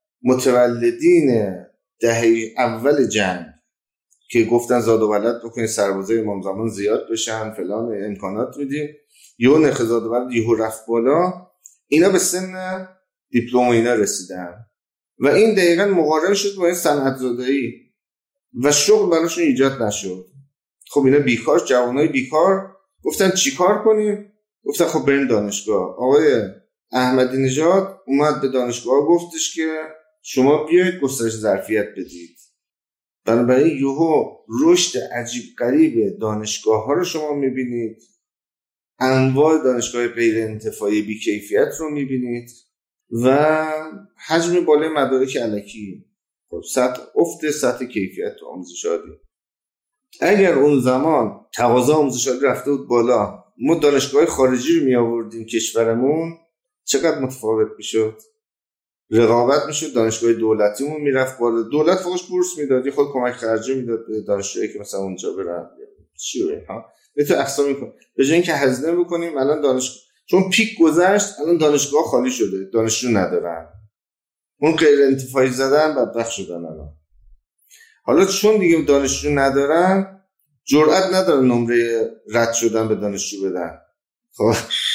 C: متولدین دهه اول جنگ که گفتن زاد و ولد بکنید سربازای امام زمان زیاد بشن فلان امکانات میدیم، یهو نرخ زاد و ولد یهو رفت بالا، اینا به سن دیپلم اینا رسیدن و این دقیقاً مقارن شد با این صنعت زدایی و شغل براشون ایجاد نشد. خب اینا بیکار، جوانای بیکار گفتن چیکار کنیم؟ گفتن خب بریم دانشگاه. آقای احمدی نژاد اومد به دانشگاه گفتش که شما بیاید گسترش ظرفیت بدید. بنابراین یهو رشد عجیب غریب دانشگاه ها رو شما میبینید، انواع دانشگاه غیر انتفاعی بی کیفیت رو میبینید و حجم بالای مدارک الکی. خب سطح افت سطح کیفیت تو آموزش عالی. اگر اون زمان تقاضا آموزش عالی رفته بود بالا، ما دانشگاه خارجی رو می آوردیم کشورمون، چقدر متفاوت میشد؟ رقابت میشد، دانشگاه دولتیمون میرفت بالا، دولت فوقش بورس میداد، خود کمک خرجی میداد به دانشجویی که مثلا اونجا برن. چی رو اینها به تو اقسام میکنه به جای اینکه هزینه بکنیم. الان دانشگاه چون پیک گذشت الان دانشگاه خالی شده، دانشجو ندارن، اون غیر انتفاعی زدن بدبخت شدن. الان حالا چون دیگه دانشجو ندارن جرئت ندارن نمره رد شدن به دانشجو بدن. خب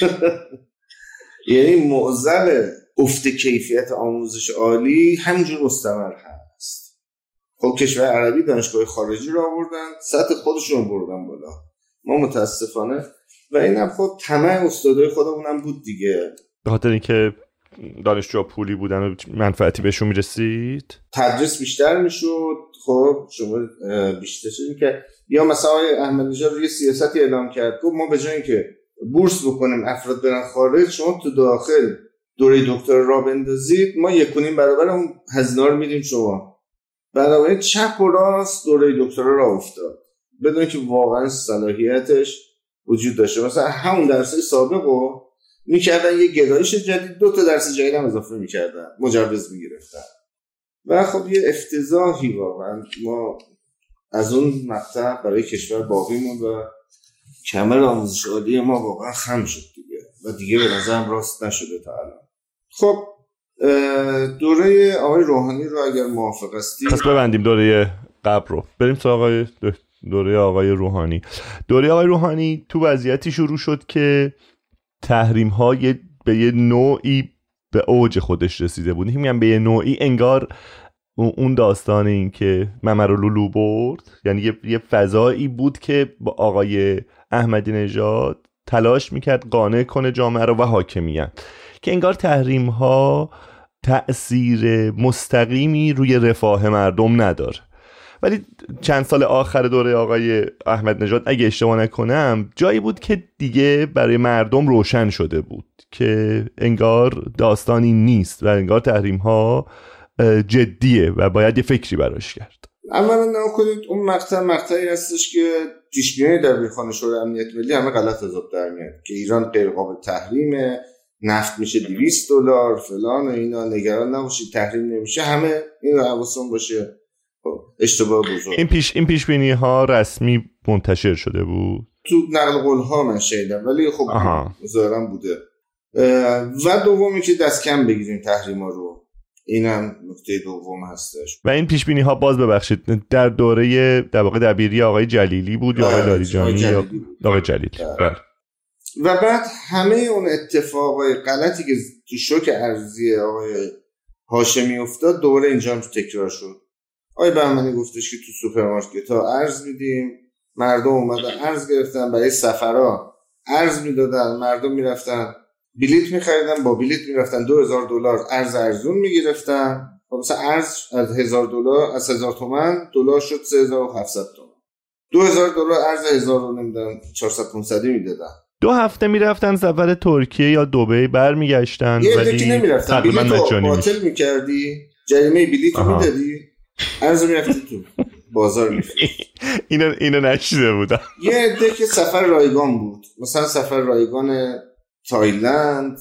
C: یعنی معضل افت کیفیت آموزش عالی همینجور مستمر هست. خب کشور عربی دانشگاه خارجی رو آوردن، سطح خودشون بردن بالا. ما متاسفانه و اینم خب طمع استادای خودمونم بود دیگه،
D: به خاطر اینکه دانشجو پولی بودن و منفعتی بهشون میرسید،
C: تدریس بیشتر میشد. خب شما بیشتر شدیم که یا مثلا آقای احمد نژاد روی سیاستی اعلام کرد، گفت ما به جای اینکه بورس بکنیم افراد برن خارج، شما تو داخل دوره دکترا را بندازید، ما یک و نیم برابر اون هزینه رو میدیم شما. برای چپ و راست دوره دکترا را افتاد بدون که واقعا صلاحیتش وجود داشته. مثلا همون درسای سابقو میکردن یه گرایش جدید، دو تا درس جدید هم اضافه میکردن، مجوز میگرفتن و خب یه افتضاحی واقعا. ما از اون مقطع برای کشور باقی موند و کمر آموزش عالی ما واقعا خم شد دیگه و دیگه به نظرم راست نشده تا الان. خب دوره آقای روحانی رو اگر موافق هستی
D: پس ببندیم دوره قبل رو، بریم سراغ دوره آقای روحانی. دوره آقای روحانی تو وضعیتی شروع شد که تحریم ها به یه نوعی به اوج خودش رسیده بود. میگم به یه نوعی، انگار اون داستان این که ممه رو لولو برد، یعنی یه, یه فضایی بود که با آقای احمدی نژاد تلاش میکرد قانع کنه جامعه رو و حاکمیت، که انگار تحریم ها تأثیر مستقیمی روی رفاه مردم نداره. ولی چند سال آخر دوره آقای احمد نژاد اگه اشتباه نکنم جایی بود که دیگه برای مردم روشن شده بود که انگار داستانی نیست و انگار تحریم ها جدیه و باید یه فکری براش کرد.
C: اولا نگاه کنید اون مقطع مقطعی هستش که پیشبینی دبیرخانه شورای امنیت ملی همه غلط حساب در میاد که ایران غیر قابل تحریمه، نفت میشه دویست دلار فلان و اینا، نگران نباشید تحریم نمیشه. همه این رو حواستون باشه، اشتباه بزرگ.
D: این پیش این پیش بینی ها رسمی منتشر شده بود
C: تو نقل قول ها من شنیدم، ولی خب ظاهرا بوده. و دومی که دست کم بگیریم تحریما رو، اینم نکته دوم هستش.
D: و این پیش بینی ها باز ببخشید در دوره در واقع دبیری آقای جلیلی بود یا آقای لاریجانی یا آقای جلیلی.
C: و بعد همه اون اتفاقای غلطی که تو شوک ارزی آقای هاشمی افتاد دوره اینجا هم تکرار شد. آقای بهمنی گفتش که تو سوپرمارکت ها ارز میدیم، مردم اومدن ارز گرفتن، برای سفرها ارز میدادن، مردم میرفتن بلیت میخریدن، با بلیت میرفتن دو هزار دلار ارز ارزون میگرفتن. مثلا ارز از هزار دلار از هزار تومان دلار شد سه هزار و هفتصد تومان. دو هزار دلار ارز هزار رو نمیدن چهارصد پانصد میدادن.
D: دو هفته میرفتن سفر ترکیه یا دبی برمیگشتن،
C: ولی تقریبا مجانی باطل میکردی، جریمه بلیط رو میدادی، ارز میرفتی تو بازار میفتی.
D: اینو اینو نشیده بودم.
C: یه عده که سفر رایگان بود، مثلا سفر رایگان تایلند،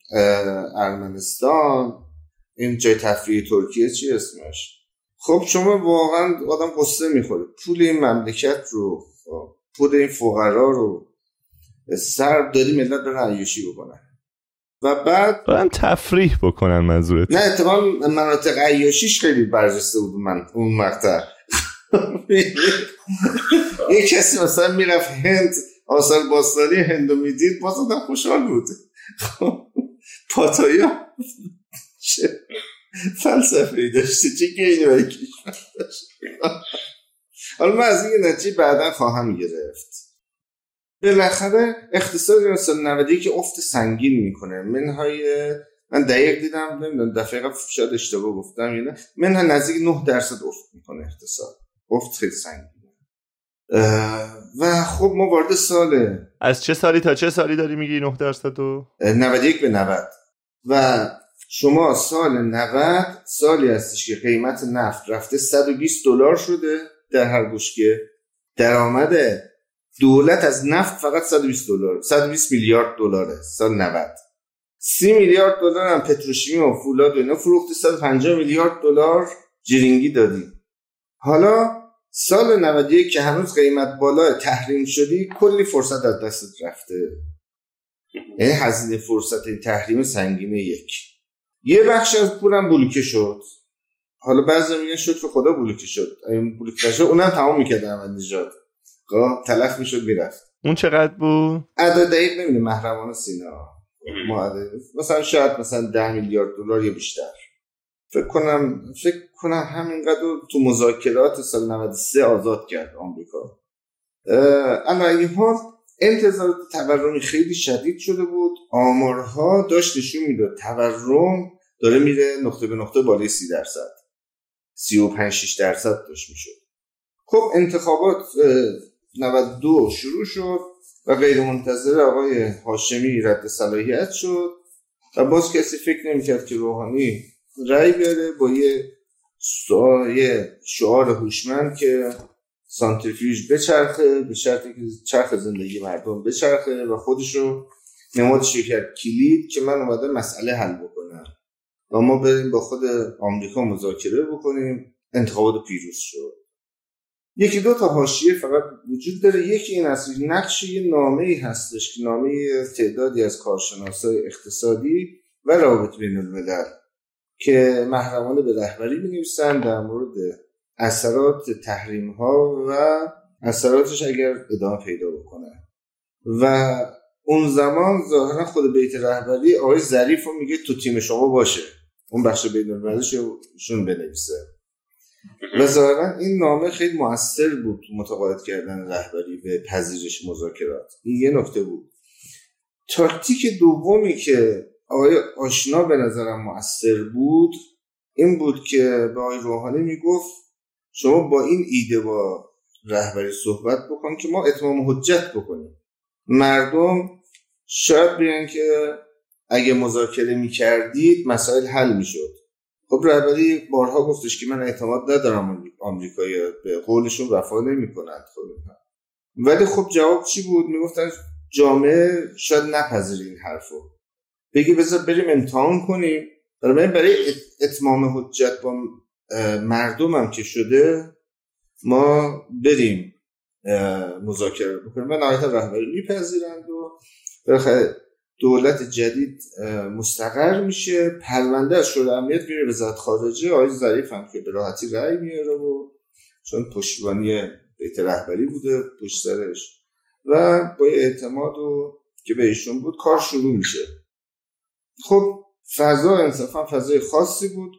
C: ارمنستان، این جای تفریحی ترکیه چی اسمش. خب شما واقعا آدم قصه میخوره پول این مملکت رو، پول این فقرا رو سر دادی ملت برن عیاشی بکنن و بعد
D: برن تفریح بکنن. منظورت؟
C: نه اتفاقا مناطق عیاشیش خیلی برجسته بود من اون مقطع. یه کسی مثلا میرفت هند، آثار باستانی هندو میدید، باز آدم خوشحال بود. پاتایا چه فلسفه‌ای داشتی، چه گیری برای کشور داشت. حالا من از این نتیجه بعدا خواهم گرفت. بالاخره اقتصاد سال نود که افت سنگین میکنه. منهای من دقیق دیدم، نمیدونم دفعه قبل شاید اشتباه گفتم یا نه، منها نزدیک نه درصد افت میکنه اقتصاد. افت خیلی سنگینه. و خب ما وارد ساله،
D: از چه سالی تا چه سالی داری میگی نه درصد و
C: نود و یک به نود. و شما سال نود سالی هستش که قیمت نفت رفته صد و بیست دلار شده در هر بشکه. درآمد دولت از نفت فقط صد و بیست دلار، صد و بیست میلیارد دلاره سال نود. سی میلیارد دلار هم پتروشیمی و فولاد و اینا فروختی، صد و پنجاه میلیارد دلار جرینگی دادی. حالا سال نود و یک که هنوز قیمت بالا تحریم شدی، کلی فرصت از دستت رفته. یعنی هزینه فرصت تحریم سنگینه یک. یه بخش از پولم بلوکه شد. حالا بعضی میگن شکر خدا بلوکه شد. این بلوکه شد اونم تمام میکرد احمدی نژاد. تلف میشد میرفت.
D: اون چقدر بود؟
C: عدد دقیق نمیدونم محرمانه سینا معدل مثلا شاید مثلا ده میلیارد دلار یا بیشتر. فکر کنم فکر کنم همینقدر تو مذاکرات سال نود و سه آزاد کرد آمریکا. علی حال انتظارات تورمی خیلی شدید شده بود. آمارها داشت نشون میداد تورم داره میره نقطه به نقطه بالای سی درصد، سی و پنج شش درصد داشت میشد. خب انتخابات نود و دو شروع شد و غیر منتظر آقای هاشمی رد صلاحیت شد و باز کسی فکر نمی‌کرد که روحانی رأی بیاره با یه سایه شعار هوشمند که سانتریفیوژ بچرخه به شرطی که چرخ زندگی مردم بچرخه و خودشو نمادش کرد کلید که من اومده مسئله حل بکنم و ما بریم با خود آمریکا مذاکره بکنیم. انتخابات پیروز شد. یکی دو تا حاشیه فقط وجود داره. یکی این است نقش یه نامه‌ای هستش که نامه تعدادی از کارشناسای اقتصادی و روابط بین‌الملل که محرمانه به رهبری می‌نویسن در مورد اثرات تحریم‌ها و اثراتش اگر ادامه پیدا بکنه و اون زمان ظاهرا خود بیت رهبری آقای ظریف رو میگه تو تیم شما باشه، اون بخش بین‌المللیشون بنویسه و ظاهرا این نامه خیلی مؤثر بود تو متقاعد کردن رهبری به پذیرش مذاکرات. این یه نکته بود. تاکتیک دومی که آقای آشنا به نظرم مؤثر بود این بود که به آقای روحانی میگفت شما با این ایده با رهبری صحبت بکن که ما اتمام حجت بکنیم. مردم شاید بیان که اگه مذاکره میکردید مسائل حل میشد. خب رهبری بارها گفتش که من اعتماد ندارم آمریکایی به قولشون وفا نمی‌کنند. خب ولی خب جواب چی بود؟ میگفتن جامعه شاید نپذیره این حرفو، بگی بذار بریم امتحان کنیم. برای برای اتمام حجت با مردم هم که شده ما بریم مذاکره بکنیم و نهایتا رهبری میپذیرند و بالاخره دولت جدید مستقر میشه. پرونده از شورای امنیت میره وزارت خارجه. آقای ظریف هم که به راحتی رأی میاره و چون پشتیبانی بیت رهبری بوده پشت سرش و با اعتماد و که به ایشون بود کار شروع میشه. خب فضا انصافا فضای خاصی بود.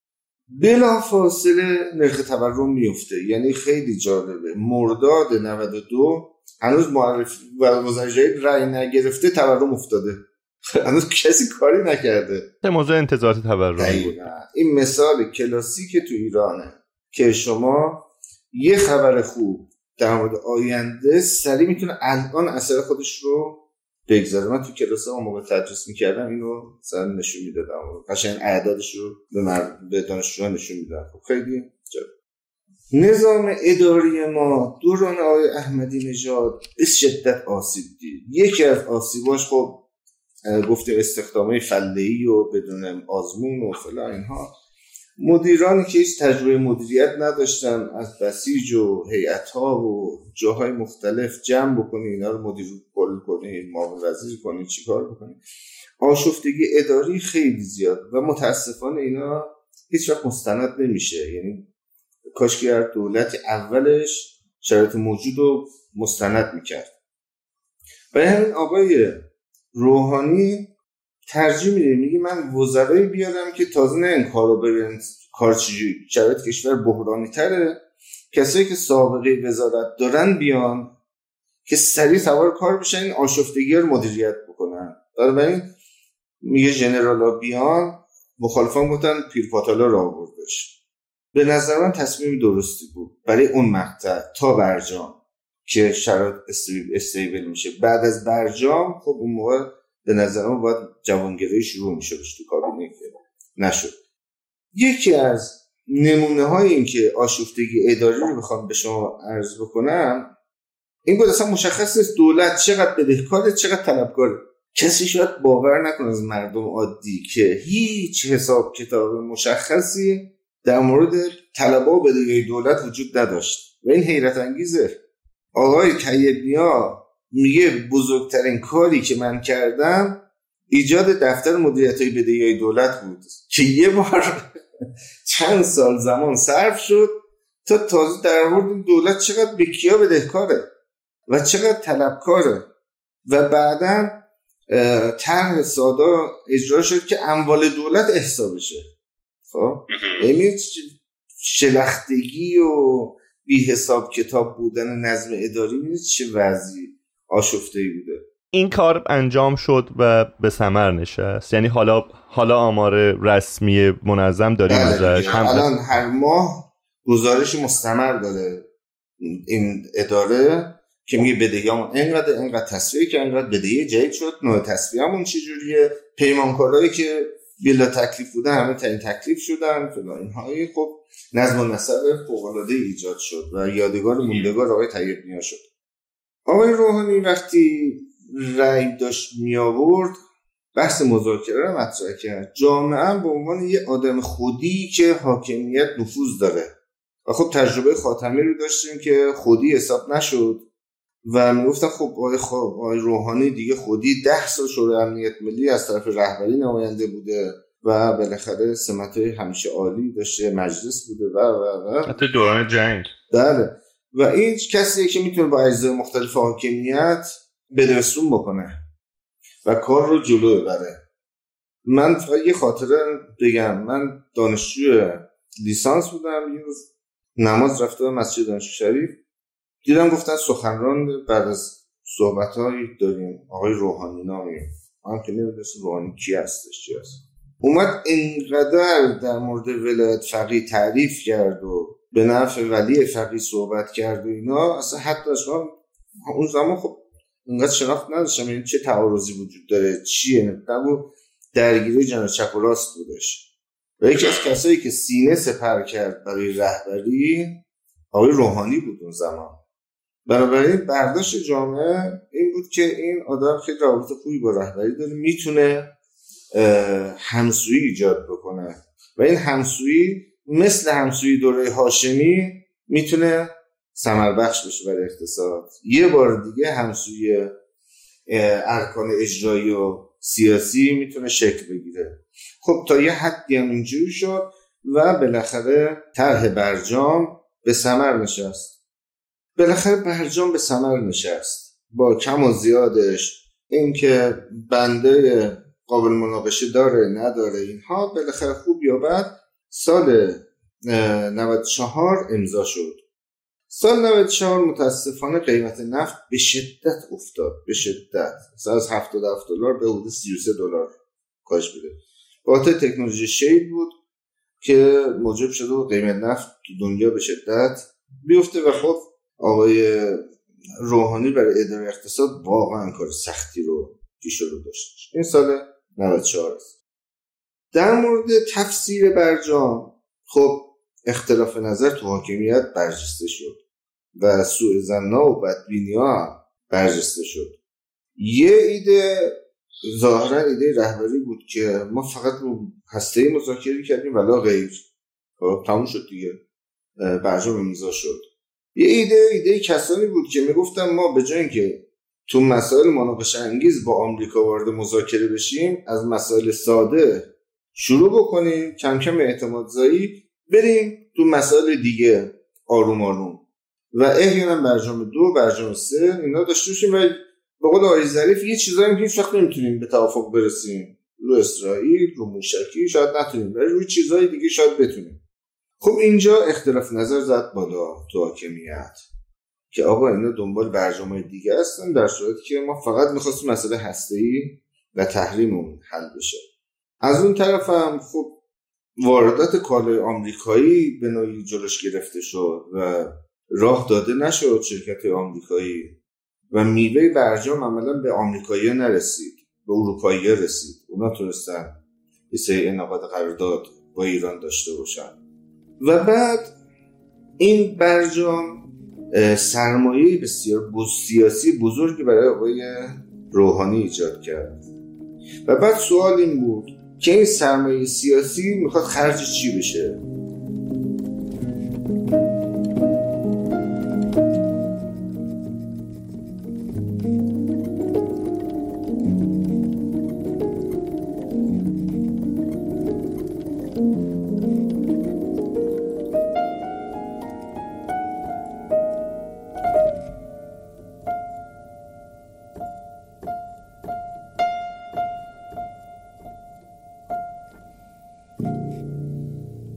C: بلا فاصله نرخ تورم میفته. یعنی خیلی جالبه مرداد نود و دو هنوز معرفی و مزاجره رأی نگرفته تورم افتاده. هنوز کسی کاری نکرده.
D: چه موضوع انتظارات تورم بود.
C: این مثال کلاسیک تو ایرانه که شما یه خبر خوب در مورد آینده سریع میتونه الان اثر خودش رو بگذاره. من تو کلاس اون موقع تدریس میکردم اینو مثلا نشون میدادم، قشنگ اعدادش رو به مرد به دانشجویان نشون میدادم. خب خیلی جالب. نظام اداری ما دوران آقای احمدی نژاد به شدت آسیب دید. یکی از آسیباش خب گفته استخدامای فله‌ای و بدون آزمون و فلان اینها، مدیرانی که هیچ تجربه مدیریت نداشتن از بسیج و هیئت‌ها و جاهای مختلف جمع بکنی اینا رو مدیر کل کنی، معاون وزیر کنی، چیکار بکنی. آشفتگی اداری خیلی زیاد و متاسفانه اینا هیچ وقت مستند نمیشه. یعنی کاش که هر دولت اولش شرایط موجود رو مستند میکرد. برای همین آقای روحانی ترجیح میده میگه من وزرایی بیارم که تازه نه این کار رو ببینن کار چجوری شرایط کشور بحرانی تره، کسایی که سابقه وزارت دارن بیان که سریع سوار کار بشن این آشفتگی رو مدیریت بکنن. برای این میگه ژنرالا بیان، مخالفان گفتن پیرپاتالا رو آوردش. به نظر من تصمیم درستی بود برای اون مقطع تا برجام که شرایط استیبل میشه. بعد از برجام خب اون موقع به نظر من باید جوانگرایی شروع میشدش تو کابینه که نشد. یکی از نمونه های این که آشفتگی اداری رو بخوام به شما عرض بکنم این بود اصلا مشخص نیست دولت چقدر بدهکاره چقدر طلبکاره. کسی شاید باور نکنه از مردم عادی که هیچ حساب کتاب مشخصی در مورد طلبها و بدهی‌های دولت وجود نداشت و این حیرت انگیزه. آقای طیب‌نیا میگه بزرگترین کاری که من کردم ایجاد دفتر مدیریت‌های بدهی‌های دولت بود که یه بار چند سال زمان صرف شد تا تازه در مورد دولت چقدر به کیا بدهکاره. و چقدر طلبکاره. و بعداً طرح سادا اجرا شد که اموال دولت احسا بشه. خب یعنی شلختگی و بی حساب کتاب بودن نظم اداری نیست، چه وضعی آشفته‌ای بوده.
D: این کار انجام شد و به ثمر نشست. یعنی حالا حالا آمار رسمی منظم داریم ازش.
C: هم الان هر ماه گزارش مستمر داره این اداره که میگه بدهیامون اینقدر، اینقدر تصفیه که اینقدر بدهی جدید شد، نوع تصفیه‌مون چجوریه، پیمانکارایی که بلا تکلیف بودن همه تعیین تکلیف شدن فلان اینهایی. خب نظم و نسق فوق‌العاده ایجاد شد و یادگار موندگار آقای طیب‌نیا شد. آقای روحانی وقتی رأی داشت می آورد بحث مذاکره رو مطرح کرد. جامعه به عنوان یه آدم خودی که حاکمیت نفوذ داره و خب تجربه خاتمی رو داشتیم که خودی حساب نشد و میگفتن خب آقای آقای روحانی دیگه خودی ده سال شورای امنیت ملی از طرف رهبری نماینده بوده و بالاخره سمت‌های همیشه عالی داشته، مجلس بوده و و و
D: حتی دوران جنگ.
C: بله. و این کسیه که میتونه با اجزای مختلف حاکمیت بدرسون بکنه و کار رو جلو ببره. من فقط یه خاطره بگم. من دانشجو لیسانس بودم، یه روز نماز رفته مسجد دانشجو شریف، دیدم گفتن سخنران بعد از صحبت‌هایی داریم آقای روحانی نامی. من که نمی‌دونستم روحانی کی هستش چی هست. اومد اینقدر در مورد ولایت فقیه تعریف کرد و به نفع ولی فقیه صحبت کرد و اینا، اصلا حتی اشکال اون زمان خب اینقدر شناخت نداشتم این چه تعارضی وجود داره چیه، نبود درگیری جناح چپ و راست بودش. و یکی از کسایی که سینه سپر کرد برای رهبری آقای روحانی بود اون زمان. بنابراین برداشت جامعه این بود که این آدم خیلی رابطه خوبی با رهبری داره، میتونه همسویی ایجاد بکنه و این همسویی مثل همسویی دوره هاشمی میتونه ثمر بخش بشه برای اقتصاد. یه بار دیگه همسویی ارکان اجرایی و سیاسی میتونه شکل بگیره. خب تا یه حدی هم اینجوری شد و بالاخره طرح برجام به ثمر نشست. بالاخره برجام به ثمر نشست با کم و زیادش، این که بنده قابل مناقشه داره نداره اینها، بالاخره خوب یا بد سال نود و چهار امضا شد. سال نود و چهار متاسفانه قیمت نفت به شدت افتاد، به شدت از هفتاد و هفت دلار به حدود سی و سه دلار کاهش بده. باعث تکنولوژی شید بود که موجب شده و قیمت نفت تو دنیا به شدت بیفته و خب آقای روحانی برای اداره اقتصاد واقعا کار سختی رو پیش رو داشت. این سال نود و چهار است. در مورد تفسیر برجام خب اختلاف نظر تو حاکمیت برجسته شد و سوء ظن‌ها و بدبینی‌ها برجسته شد. یه ایده ظاهرا ایده رهبری بود که ما فقط رو هسته‌ای مذاکره کردیم ولا غیر. خب تموم شد دیگه، برجام امضا شد. یه ایده ایده کسانی بود که میگفتن ما به جای اینکه تو مسائل مناقشه انگیز با آمریکا وارد مذاکره بشیم، از مسائل ساده شروع بکنیم، کم کم اعتماد زایی بریم تو مسائل دیگه آروم آروم و احیانا برجام دو برجام سه اینا داشته باشیم. و به قول آقای ظریف یه چیزایی که هیچ وقت نمیتونیم به توافق برسیم، رو اسرائیل، رو موشکی شاید نتونیم، ولی روی چیزای دیگه شاید بتونیم. خب اینجا اختلاف نظر زد بالا تو حاکمیت که آقا اینا دنبال برجام‌های دیگه هستن، در صورتی که ما فقط می‌خواستیم مسئله هسته‌ای و تحریممون حل بشه. از اون طرف هم خب واردات کالای آمریکایی به نوعی جلوش گرفته شد و راه داده نشد شرکت آمریکایی و میوه برجام عملاً به آمریکایی‌ها نرسید، به اروپایی‌ها رسید. اونا تونستن یه سری انعقاد قرارداد با ایران داشته باشن و بعد این برجام سرمایه بسیار سیاسی بزرگی برای آقای روحانی ایجاد کرد و بعد سوال این بود که این سرمایه سیاسی میخواد خرج چی بشه؟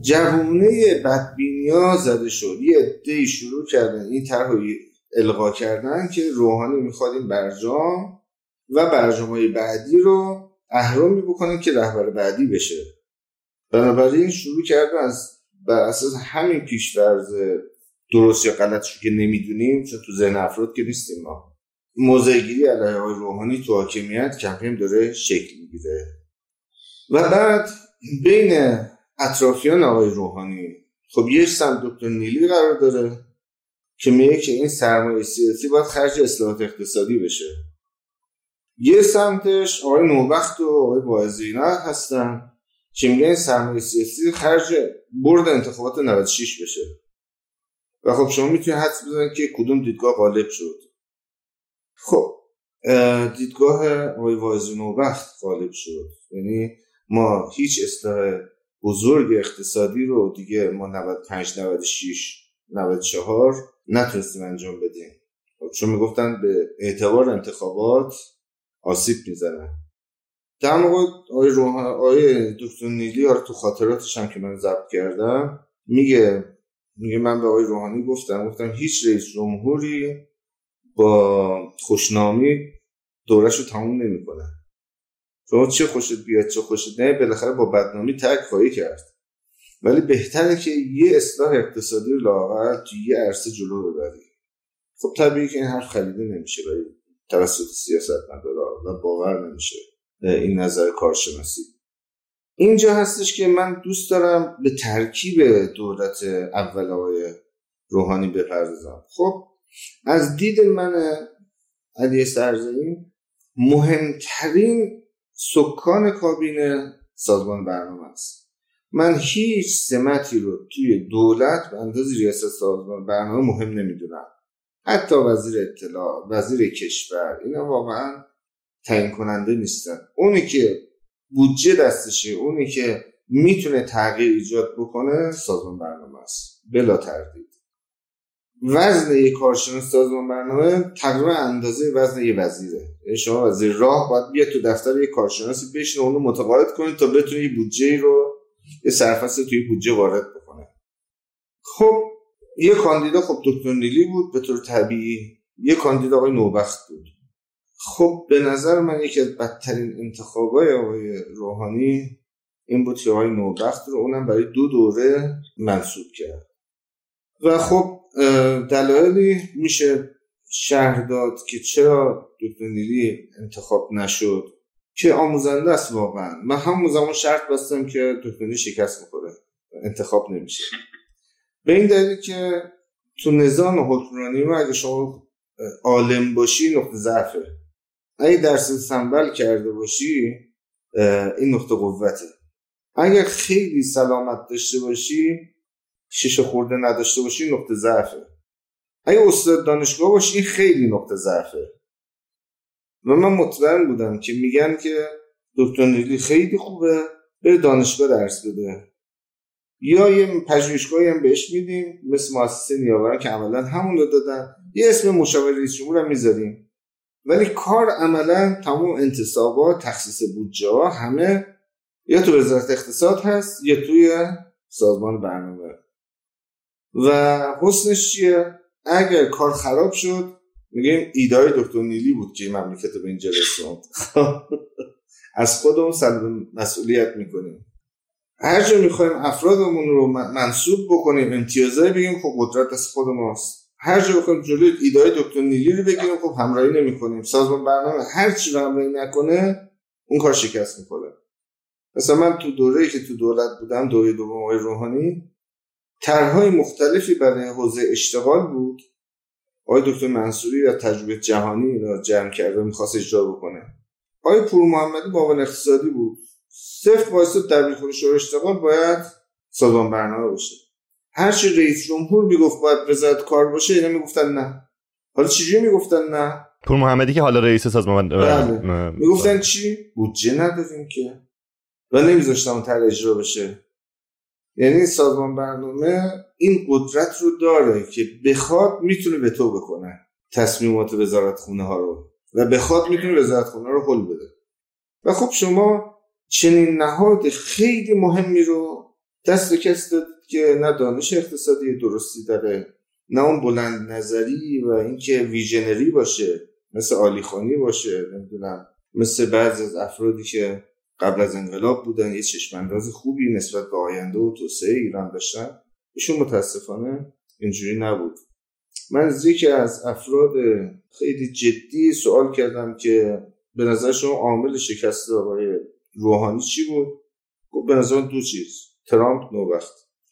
C: جوونه بدبینیا زده شد. یه عده‌ای شروع کردن این طرح رو القا کردن که روحانی میخواد این برجام و برجام‌های بعدی رو اهرامی بکنن که رهبر بعدی بشه. بنابراین شروع کردن از بر اساس همین پیش‌فرض درست یا غلطشو که نمیدونیم، چون تو ذهن افراد که نیستیم ما، موضع‌گیری علیه آقای روحانی تو حاکمیت کمپین داره شکل میگیره. و بعد بین اطرافیان آقای روحانی خب یک سمت دکتر نیلی قرار داره که میگه که این سرمایه سیاسی باید خرج اصلاحات اقتصادی بشه. یه سمتش آقای نوبخت و آقای واعظینه هستن که میگه این سرمایه سیاسی خرج برد انتخابات نود و شش بشه. و خب شما میتونید حدس بزنید که کدوم دیدگاه غالب شد. خب دیدگاه آقای واعظینه نوبخت غالب شد. یعنی ما هیچ اصلاح بزرگ اقتصادی رو دیگه ما نود و پنج نود و شش نود و چهار نتونستیم انجام بدیم، چون میگفتن به اعتبار انتخابات آسیب میزنن. در موقع آقای روحانی، آقای دکتر نیلی ها تو خاطراتش هم که من ضبط کردم میگه میگه من به آقای روحانی گفتم گفتم هیچ رئیس جمهوری با خوشنامی دورش رو تموم نمیکنه. شما چه خوشت بیاد چه خوشت نه، بالاخره با بدنامی ترک خواهی کرد. ولی بهتره که یه اصلاح اقتصادی رو لااقل تو یه عرصه جلو ببری. خب طبیعی که این حرف خلیده نمیشه برای توسط سیاستمدارا و باور نمیشه این نظر کارشناسی. اینجا هستش که من دوست دارم به ترکیب دولت اول آقای روحانی بپردازم. خب از دید من علی سرزئی مهمترین سکان کابینه سازمان برنامه است. من هیچ سمتی رو توی دولت به اندازه ریاست سازمان برنامه مهم نمیدونم. حتی وزیر اطلاع، وزیر کشور، اینا واقعا تعیین کننده نیستن. اونی که بودجه دستشه، اونی که میتونه تغییر ایجاد بکنه سازمان برنامه است بلا تردید. وزن یک کارشناس سازمان برنامه تقریبا اندازه وزن یک وزیره. یعنی شما وزیر راه باید بیاد تو دفتر یک کارشناسی بشینه اونو متقاعد کنید تا بتونه یه بودجه رو یه سرفصل توی بودجه وارد بکنه. خب یه کاندیدا خب دکتر نیلی بود به طور طبیعی، یه کاندیدا آقای نوبخت بود. خب به نظر من یکی از بدترین انتخابای آقای روحانی این بود که آقای نوبخت رو اونم برای دو دوره منصوب کرد. و خب دلایلی میشه شرح داد که چرا دکتر نیلی انتخاب نشد که آموزنده است واقعا. من همون زمان شرط بستم که دکتر نیلی شکست میخوره، انتخاب نمیشه. به این دلیل که تو نظام حکمرانی ما اگه شما عالم باشی نقطه ضعفه، اگه درس سنبل کرده باشی این نقطه قوته. اگه خیلی سلامت داشته باشی، شیشه خورده نداشته باشی نقطه ضعفه. اگه استاد دانشگاه باشی خیلی نقطه ضعفه. و من مطمئن بودم که میگن که دکتر نیلی خیلی خوبه بره دانشگاه درس بده، یا یه پژوهشگاهی هم بهش میدیم مثل مؤسسه نیاوران که عملا همون رو دادن، یه اسم مشاور رئیس جمهور هم میذاریم، ولی کار عملا تمام انتصابات تخصیص بودجه ها همه یا تو وزارت اقتصاد هست یا توی سازمان برنامه. و حسنش چیه؟ اگر کار خراب شد میگیم ایدای دکتر نیلی بود که این مملکت به اینجا رسوند. از خودمون سلب مسئولیت میکنیم. هر جا میخوایم افرادمون رو منصوب بکنیم امتیازایی بگیم خب قدرت از خود ماست. هر جا بخوایم جلوی ایدای دکتر نیلی رو بگیم خب همراهی نمیکنیم. سازمان برنامه هر چی رو همراهی نکنه اون کار شکست میکنه. مثلا من تو دوره‌ای که تو دولت بودم، دوره دوم آقای روحانی، طرح‌های مختلفی برای حوزه اشتغال بود. آقای دکتر منصوری از تجربه جهانی رو جمع کرده می‌خواست اجرا بکنه. آقای پور محمدی معاون اقتصادی بود. صفر واسه دبیرخونه شورای اشتغال باید سازمان برنامه باشه. هر چی رئیس جمهور میگفت باید وزارت کار باشه، اینا میگفتن نه. حالا چجوری میگفتن نه؟
D: پور محمدی که حالا رئیس سازمان
C: بله. میگفتن چی؟ بودجه نداریم که. و نمیذاشتن اون طرح اجرا بشه. یعنی سازمان برنامه این قدرت رو داره که بخواد میتونه وتو بکنه تصمیمات وزارت خونه ها رو و بخواد میتونه وزارت خونه رو حل بده. و خب شما چنین نهاد خیلی مهمی رو دست به کسی داد که نه دانش اقتصادی درستی داره، نه اون بلند نظری و اینکه ویژنری باشه، مثل علی خانی باشه، نمیدونم مثل بعضی از افرادی که قبل از انقلاب بودن یه چشمانداز خوبی نسبت به آینده و توسعه ایران داشتن. ایشون متاسفانه اینجوری نبود. من از یکی از افراد خیلی جدی سوال کردم که به نظر شما عامل شکست آقای روحانی چی بود؟ گفت به نظر دو چیز، ترامپ نوبخت.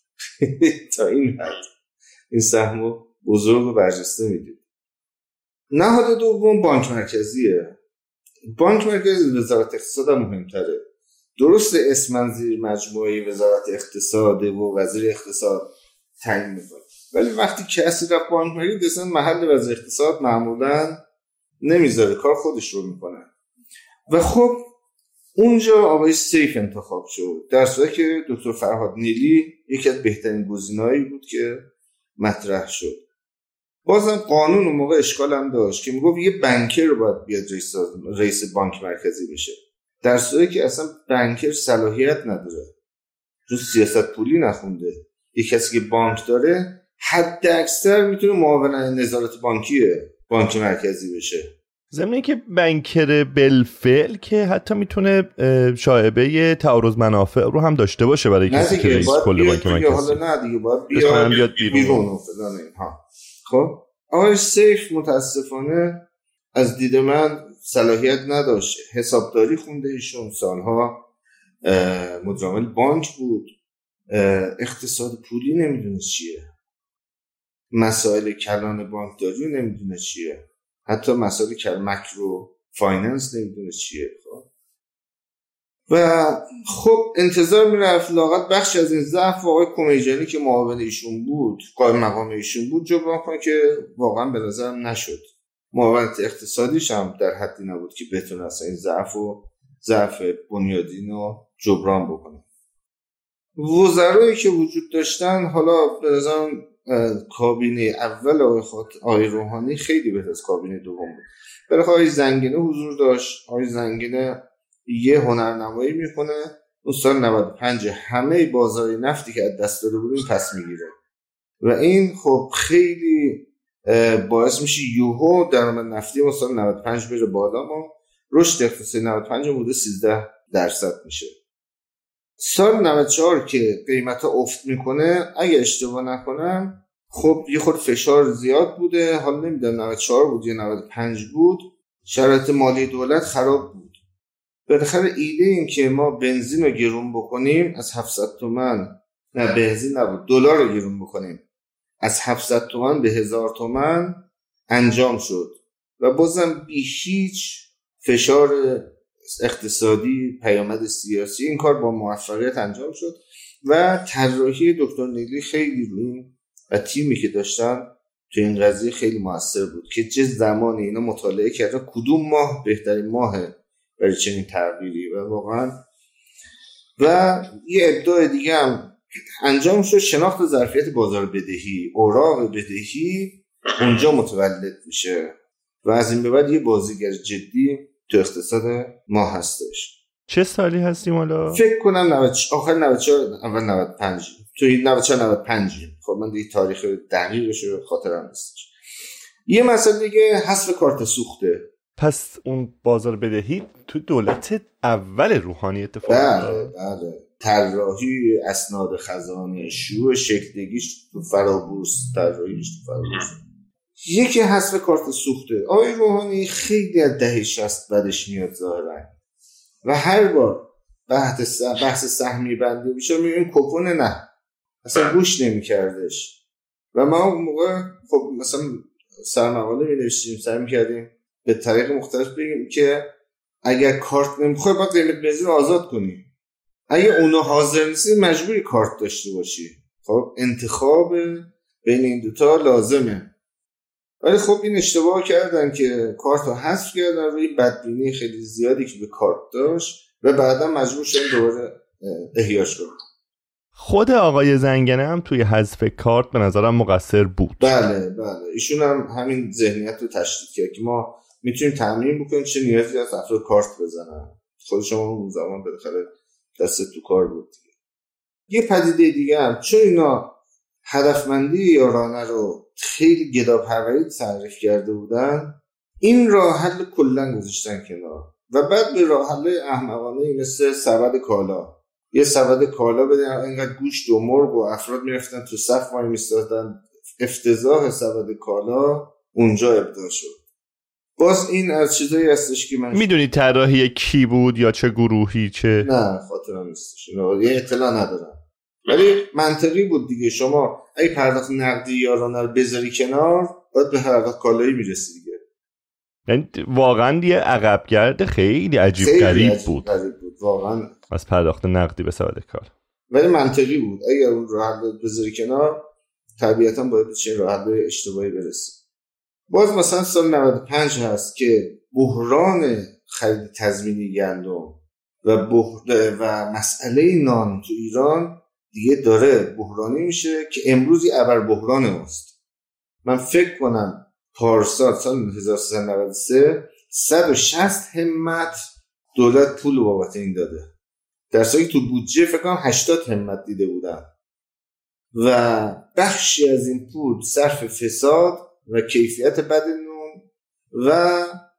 C: تا این حد این سهم بزرگ و برجسته میدید. نهاد دوم بانک مرکزیه. بانک مرکزی وزارت اقتصاد هم مهمتره. درست اسم زیر مجموعه وزارت اقتصاد و وزیر اقتصاد تعیین میکنه، ولی وقتی کسی رفت بانک مرکزی اصلا محل وزیر اقتصاد معمولا نمیذاره، کار خودش رو میکنه. و خب اونجا آقای سیف انتخاب شد، در صورتی که دکتر فرهاد نیلی یکی از بهترین گزینه‌هایی بود که مطرح شد. بازم قانون اون موقع اشکال هم داشت که میگفت یه بانکر باید بیاد رئیس رئیس بانک مرکزی بشه، در صورتی که اصلا بانکر صلاحیت نداره، جو سیاست پولی نخونده. یه کسی که بانک داره حد اکثر میتونه معاون نظارت بانکی بانک مرکزی بشه.
D: ضمن که بانکر بالفعل که حتی میتونه شایبه تعارض منافع رو هم داشته باشه برای کسی که رئیس کل بانک مرکزی.
C: حالا نه دیگه باید بیاد بیاد بیرون و فلان اینها. خب آقای سیف متاسفانه از دید من صلاحیت نداشت. حسابداری خونده ایشون، سالها مدیرعامل بانک بود، اقتصاد پولی نمیدونه چیه، مسائل کلان بانکداری نمیدونه چیه، حتی مسائل کل مکرو فایننس نمیدونه چیه. خب و خب انتظار میرفت لااقل بخش از این ضعف آقای کمیجانی که معاون ایشون بود، قائم مقام ایشون بود، جبران کنه که واقعا به نظرم نشد. معاونت اقتصادیش هم در حدی نبود که بتونه اصلا این ضعف و ضعف بنیادین رو جبران بکنه. وزرایی که وجود داشتن، حالا به نظرم کابینه اول آقای خاط... آقای روحانی خیلی بهتر از کابینه دوم بود. بالاخره آقای زنگینه حضور داشت. آقای زنگینه یه هنرنمایی میکنه، اون سال نود و پنج همه بازار نفتی که از دست داده بودیم پس میگیره و این خب خیلی باعث میشه یوهو درآمد نفتی اون سال نود و پنج بره بالا و رشد اقتصادی نود و پنج حدود سیزده درصد میشه. سال نود و چهار که قیمتا افت میکنه، اگه اشتباه نکنم خب یه خورده فشار زیاد بوده، حالا نمیدونم نود و چهار بود یا نود و پنج بود، شرایط مالی دولت خراب بود. بالاخره ایده این که ما بنزین رو گرون بکنیم از هفتصد تومان، نه بنزین نبود، دلار رو گرون بکنیم از هفتصد تومان به هزار تومان انجام شد و بازم بی هیچ فشار اقتصادی، پیامد سیاسی، این کار با موفقیت انجام شد و طراحی دکتر نیلی خیلی روی و تیمی که داشتن تو این قضیه خیلی موثر بود که چه زمانی اینا مطالعه کردن کدوم ماه بهترین ماهه برای چنین تغییری و واقعا و یه ابداع دیگه هم انجام شد، شناخت ظرفیت بازار بدهی، اوراق بدهی اونجا متولد میشه و از این به بعد یه بازیگر جدی تو اقتصاد ما هستش.
D: چه سالی هستیم حالا؟
C: فکر کنم نود آخر نود و چهار اول نود و پنج، توی نود و چهار نود و پنج. خب من دیگه تاریخ دقیقش رو خاطرم نیستش. یه مسئله دیگه حذف کارت سوخته.
D: پس اون بازار بدهی تو دولت اول روحانی اتفاق افتاد.
C: بله بله. طراحی اسناد خزانه، شروع شکلگیش تو فرابورس، طراحیش تو فرابورس. یکی حذف کارت سوخته. آقای روحانی خیلی از دهه شصت بعدش میاد ظاهرا و هر بار بحث بحث سهمی بندی میشه میگیم کپون نه، اصلا گوش نمیکردش و ما اون موقع خب مثلا سرمقاله می نوشتیم، سعی میکردیم به طریق مختلف بگیم که اگر کارت نمیخوای باید قیمت بنزین آزاد کنی، اگه اونو حاضر نیستی مجبوری کارت داشته باشی. خب انتخاب بین این دوتا لازمه، ولی خب این اشتباه کردن که کارت رو حذف کردن روی بدبینی خیلی زیادی که به کارت داشت و بعدا مجبور شدن دوباره احیاش کنن.
D: خود آقای زنگنه هم توی حذف کارت به نظرم مقصر بود.
C: بله بله، ایشون هم همین ذهنیت رو تشدید کرد که ما میتونیم تامین بکنیم چه نیازی از افراد کارت بزنن. خود شما اون زمان بالاخره دست تو کار بود. یه پدیده دیگه هم چون اینا هدفمندی یارانه رو خیلی گداپروری تعریف کرده بودن، این راه حل کلا گذاشتن کنار و بعد به راه حل احمقانه مثل سبد کالا، یه سبد کالا بدن اینقدر گوشت و مرغ و افراد میرفتن تو صف وای میستادن، افتضاح سبد کالا اونجا ابداع شد. باز این از چیزایی هستش که من
D: میدونی طراحی کی بود یا چه گروهی چه؟
C: نه خاطرم نیستش، یه اطلاع ندارم، ولی منطقی بود دیگه. شما اگه پرداخت نقدی یارانه رو بذاری کنار باید به پرداخت کالایی میرسی دیگه.
D: یعنی واقعا یه عقبگرد خیلی عجیب
C: خیلی
D: غریب
C: عجیب
D: بود
C: غریب بود واقعا
D: از پرداخت نقدی به سبد کار،
C: ولی منطقی بود. اگر اون راه حل بذاری کنار طبیعتا باید به چه راه حل اشتباهی برسی. باز مثلا سال نود و پنج هست که بحران خرید تضمینی گندم و بحران و مسئله نان تو ایران دیگه داره بحرانی میشه که امروزی ابر بحران است. من فکر کنم پارسال سال هزار و سیصد و نود و سه صد و شصت همت دولت پول بابت این داده، در صورتی تو بودجه فکر کنم هشتاد همت دیده بودن و بخشی از این پول صرف فساد و کیفیت بد نون و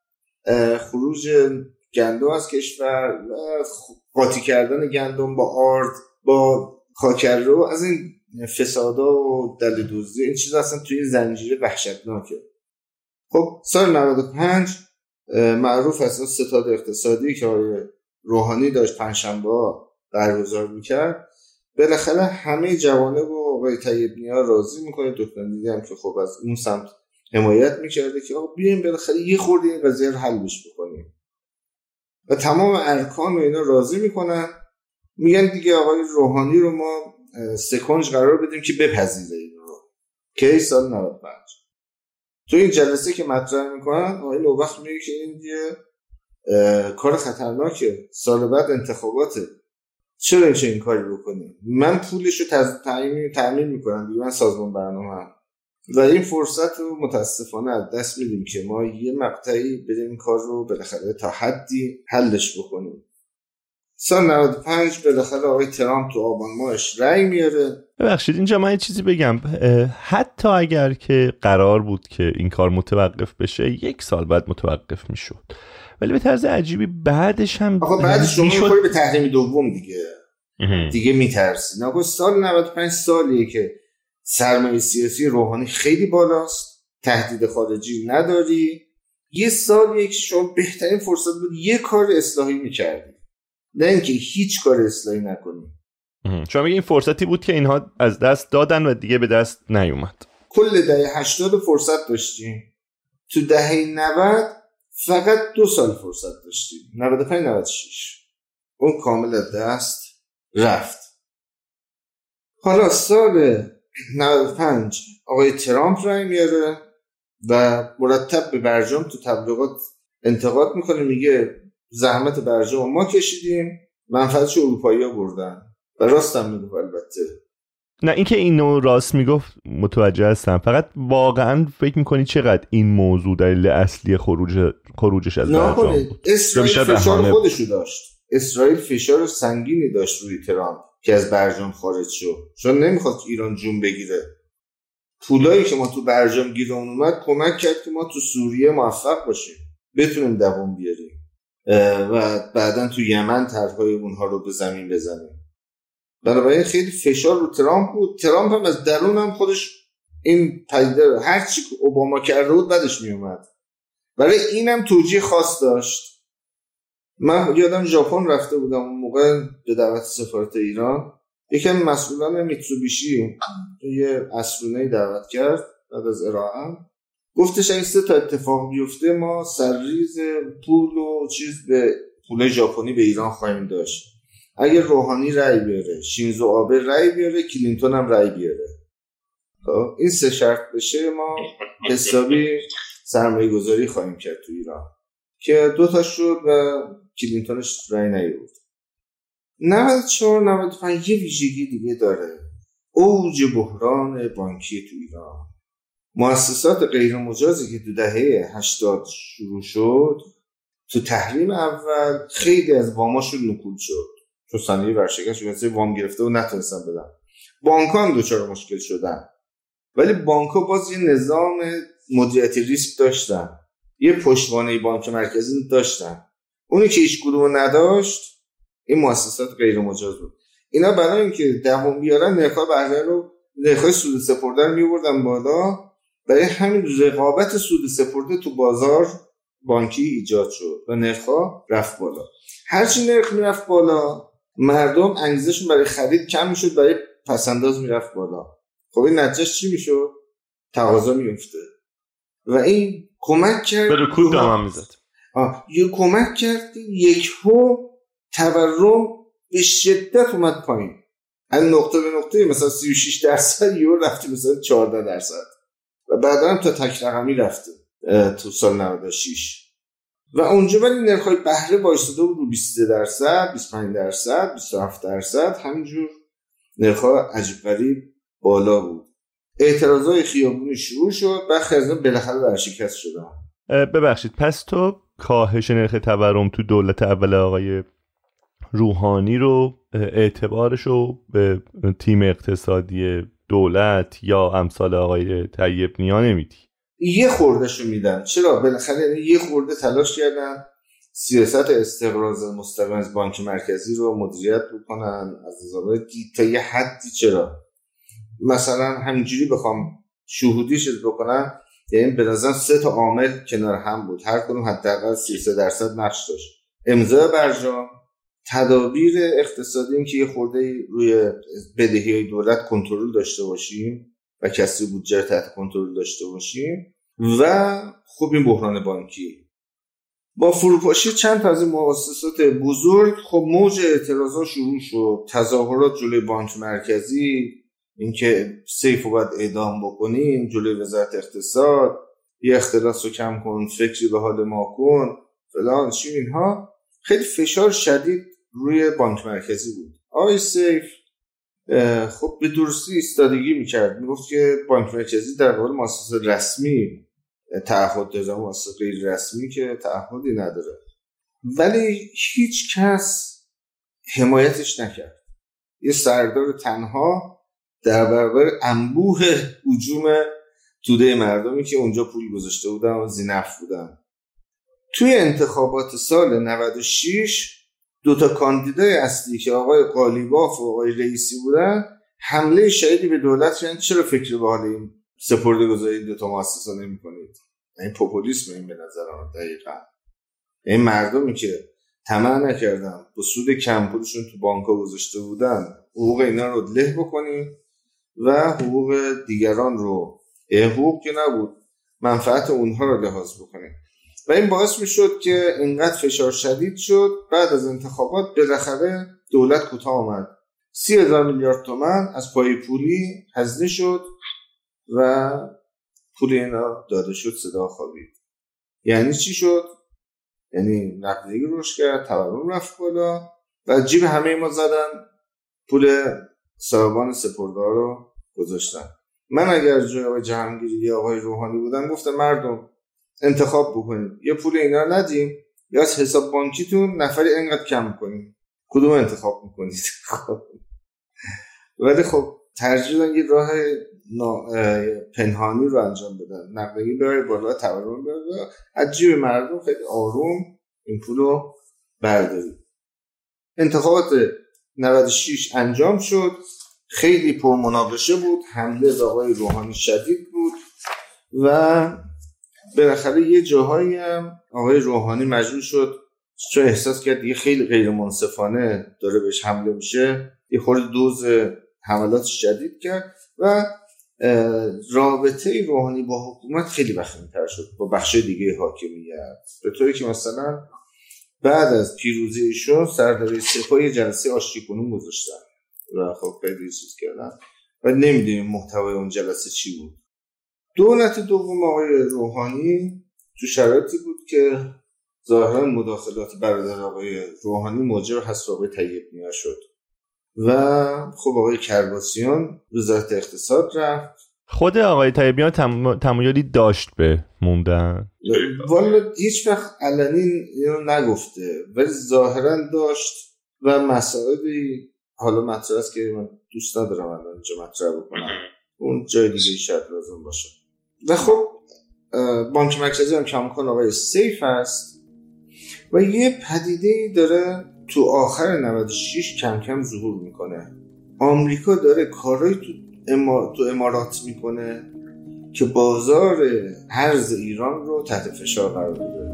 C: خروج گندم از کشور و قاطی کردن گندم با آرد با خاکرو، از این فسادا و دلدوزی این چیزا اصلا توی زنجیره وحشتناکه. خب سال نود و پنج معروف است ستاد اقتصادی که آقای روحانی داشت پنجشنبه برگزار میکرد، بالاخره همه جوانب و آقای طیب نیا راضی میکنه. دکتر دیدی هم که خب از اون سمت حمایت میکرده که آقا بیایم بالاخره یه خورده این قضیه رو حلش بکنیم و تمام ارکان و اینا راضی میکنن، میگن دیگه آقای روحانی رو ما سکنج قرار بدیم که بپذیره این رو. که سال نود و پنج تو این جلسه که مطرح میکنن آقای نوبخت میگه که این دیگه کار خطرناکه، سال بعد انتخاباته، چرا این چه این کاری بکنیم؟ من پولش رو تضمین تامین میکنم دیگه، من سازمان برنامه هم. و این فرصت رو متاسفانه از دست میدیم که ما یه مقطعی بریم این کار رو بالاخره تا حدی حلش بکنیم. سال نود و پنج بالاخره آقای ترامپ تو آبان ماهش رأی میاره.
D: ببخشید اینجا من یه چیزی بگم، حتی اگر که قرار بود که این کار متوقف بشه یک سال بعد متوقف میشد، ولی به طرز عجیبی بعدش هم
C: آقا بعدش شما میخوری به تحریم دوم دیگه دیگه میترسی. نگو سال نود و پنج سالیه که سرمایه سیاسی روحانی خیلی بالاست، تهدید خارجی نداری، یه سالیه که شما بهترین فرصت بود یه کار اصلاحی میکردی، نه اینکه هیچ کار اصلاحی نکنی.
D: شما میگه این فرصتی بود که اینها از دست دادن و دیگه به دست نیومد.
C: کل دهه هشتاد فرصت داشتیم، تو دهه نود فقط دو سال فرصت داشتیم، نود و پنج نود و شش اون کامل از دست رفت. حالا سال نود و پنج آقای ترامپ رای میاره و مرتب به برجام تو تبلیغات انتقاد میکنه، میگه زحمت برجام ما کشیدیم، منفعتش اروپایی‌ها بردن و راست هم میگفت. البته
D: نه اینکه اینو راست میگفت متوجه هستم، فقط واقعا فکر میکنی چقدر این موضوع دلیل اصلی خروج خروجش از برجام بود؟
C: اسرائیل فشار خودشو داشت، اسرائیل فشار سنگینی داشت روی ترامپ که از برجام خارج شد، چون نمیخواد ایران جون بگیره. پولایی که ما تو برجام گیرمون اومد کمک کرد که ما تو سوریه موفق باشیم، بتونیم دوام بیاریم و بعدن تو یمن طرح‌های اونها رو به زمین بزنیم. بنابراین خیلی فشار رو ترامپ بود. ترامپ هم از درون هم خودش این پدیده هر چی که اوباما کرده بود بعدش می اومد، برای اینم توجیه خاص داشت. من یادم ژاپن رفته بودم اون موقع به دعوت سفارت ایران، یکم مسئولان میتسوبیشی یه اسرونه دعوت کرد بعد از ارائه، گفتش این سه تا اتفاق بیفته ما سرریز پول و چیز به پول ژاپنی به ایران خواهیم داشت. اگه روحانی رای بیاره، شینزو آبه رای بیاره، کلینتون هم رای بیاره، این سه شرط بشه ما حسابی سرمایه گذاری خواهیم کرد تو ایران، که دو تا شد و کلینتونش رای نیورد. نود و چهار نود و پنج یه ویژگی دیگه داره، اوج بحران بانکی تو ایران. مؤسسات غیر مجازی که تو دهه هشتاد شروع شد، تو تحریم اول خیلی از واماشون نکول شد. چون صنایع ورشکست شده، وام گرفته و نتونستن بدن. بانک‌ها هم دچار مشکل شدن، ولی بانک‌ها باز یه نظام مدیریت ریسک داشتن، یه پشتوانه بانک مرکزی داشتن. اونی که هیچ کدومو نداشت این مؤسسات غیر مجاز بود. اینا برای اینکه دوام بیارن نرخ‌های بهره رو، نرخ‌های سود سپرده رو می‌بردن بالا. برای همین رقابت سود سپرده تو بازار بانکی ایجاد شد و نرخ‌ها رفت بالا. هرچی نرخ میرفت بالا مردم انگیزشون برای خرید کم میشد، برای پسنداز میرفت بالا. خب این نتیجهش چی میشد؟ تقاضا میفته و این کمک کرد
D: به رکود دامن میزد.
C: آه یه کمک کرد یک هو تورم به شدت اومد پایین، از نقطه به نقطه مثلا سی و شش درصد یهو رفت مثلا چهارده درصد و بعدا هم تا تک رقمی رفته تو سال نود و شش و اونجا ولی نرخ‌های بهره وایساده بود رو بیست و سه درصد، بیست و پنج درصد، بیست و هفت درصد، همینجور نرخ‌ها عجیب غریب بالا بود. اعتراضای خیابونی شروع شد، بعد از اون بالاخره ورشکست شدن.
D: ببخشید، پس تو کاهش نرخ تورم تو دولت اول آقای روحانی رو اعتبارش رو به تیم اقتصادی دولت یا امثال آقای طیب نیا نمیدی؟
C: یه خوردهشو میدم. چرا؟ بالاخره یه خورده تلاش کردن سیاست استقراض مستقیم از بانک مرکزی رو مدیریت بکنن از نظام تا یه حدی. چرا؟ مثلا همینجوری بخوام شهودیش بکنم، یعنی به نظرم سه تا عامل کنار هم بود، هر کدوم حداقل سی و سه درصد نقش داشت. امضای برجام، تدابیر اقتصادی، این که یه خورده روی بدهی‌های دولت کنترل داشته باشیم و کسری بودجه تحت کنترل داشته باشیم و خب این بحران بانکی با فروپاشی چند تا از این مؤسسات بزرگ خب موج اعتراضات شروع شد، تظاهرات جلوی بانک مرکزی، اینکه سیفو باید اعدام بکنیم، جلوی وزارت اقتصاد، یه اختلاس رو کم کن، فکری به حال ما کن، فلان چی، اینها خیلی فشار شدید روی بانک مرکزی بود. آقای سیف خب به درستی ایستادگی میکرد، میگفت که بانک مرکزی در قبال مؤسسه رسمی تعهد داره، مؤسسه غیر رسمی که تعهدی نداره، ولی هیچ کس حمایتش نکرد. یه سردار تنها در برابر انبوه هجوم توده مردمی که اونجا پول گذاشته بودن و زینف بودن. توی انتخابات سال نود و شش دو تا کاندیدای اصلی که آقای قالیباف و آقای رئیسی بودن حمله شدیدی به دولت کردن. چرا فکر به حال این سپرده‌گذاری دو تا مؤسسه نمی‌کنید؟ این پوپولیسم این به نظر من دقیقاً این مردمی که طمع نکردن با سود کم پولشون تو بانک‌ها گذاشته بودن حقوق اینا رو له بکنیم و حقوق دیگران رو، حقوق که نبود، منفعت اونها رو لحاظ بکنیم و این باعث می شد که اینقدر فشار شدید شد. بعد از انتخابات بالاخره دولت کوتاه آمد، سی هزار میلیارد تومان از پای پولی هزینه شد و پول اینا داده شد، صدا خوابید. یعنی چی شد؟ یعنی نقدینگی روش کرد، تورم رفت بالا و جیب همه ما زدن، پول صاحبان سپرده‌ها رو گذاشتن. من اگر جای آقای جهانگیری یا آقای روحانی بودم گفتم مردم انتخاب بکنید، یه پول اینا رو ندیم یا از حساب بانکیتون نفری اینقدر کم کنید، کدوم انتخاب میکنید؟ ولی خب ترجیح دادن یه راه پنهانی رو انجام بدن، نقدینگی بره بالا، تورم بره بالا، از جیب مردم خیلی آروم این پول رو بردارید. انتخابات نود و شش انجام شد، خیلی پرمناقشه بود، حمله به آقای روحانی شدید بود و بالاخره یه جاهایی هم آقای روحانی مجبور شد، چون احساس کرد دیگه خیلی غیر منصفانه داره بهش حمله میشه، یه خورده دوز حملات شدید کرد و رابطه روحانی با حکومت خیلی وخیم‌تر شد با بخش دیگه حاکمیت، به طوری که مثلا بعد از پیروزی ایشون سردار سپاه جلسه آشتی کنون گذاشتن و خب خیلی چیز کردن و نمیدونیم محتوای اون جلسه چی بود. دولت دوم آقای روحانی تو شرایطی بود که ظاهرا مداخلات برادر آقای روحانی موجب حذف آقای طیب نیا شد و خب آقای کرباسیان وزارت اقتصاد رفت.
D: خود آقای طیب نیا تم... تمایلی داشت به موندن؟
C: والا هیچ وقت علنی اینو نگفته ولی ظاهرا داشت و مسائلی حالا مطرح است که من دوست ندارم الان اینجا مطرح بکنم، اون جای دیگه شاید لازم باشه. و خب بانک مرکزی هم کماکان آقای سیف هست و یه پدیده داره تو آخر نود و شش کم کم ظهور میکنه. آمریکا داره کارهای تو, امار... تو امارات میکنه که بازار ارز ایران رو تحت فشار قرار بده.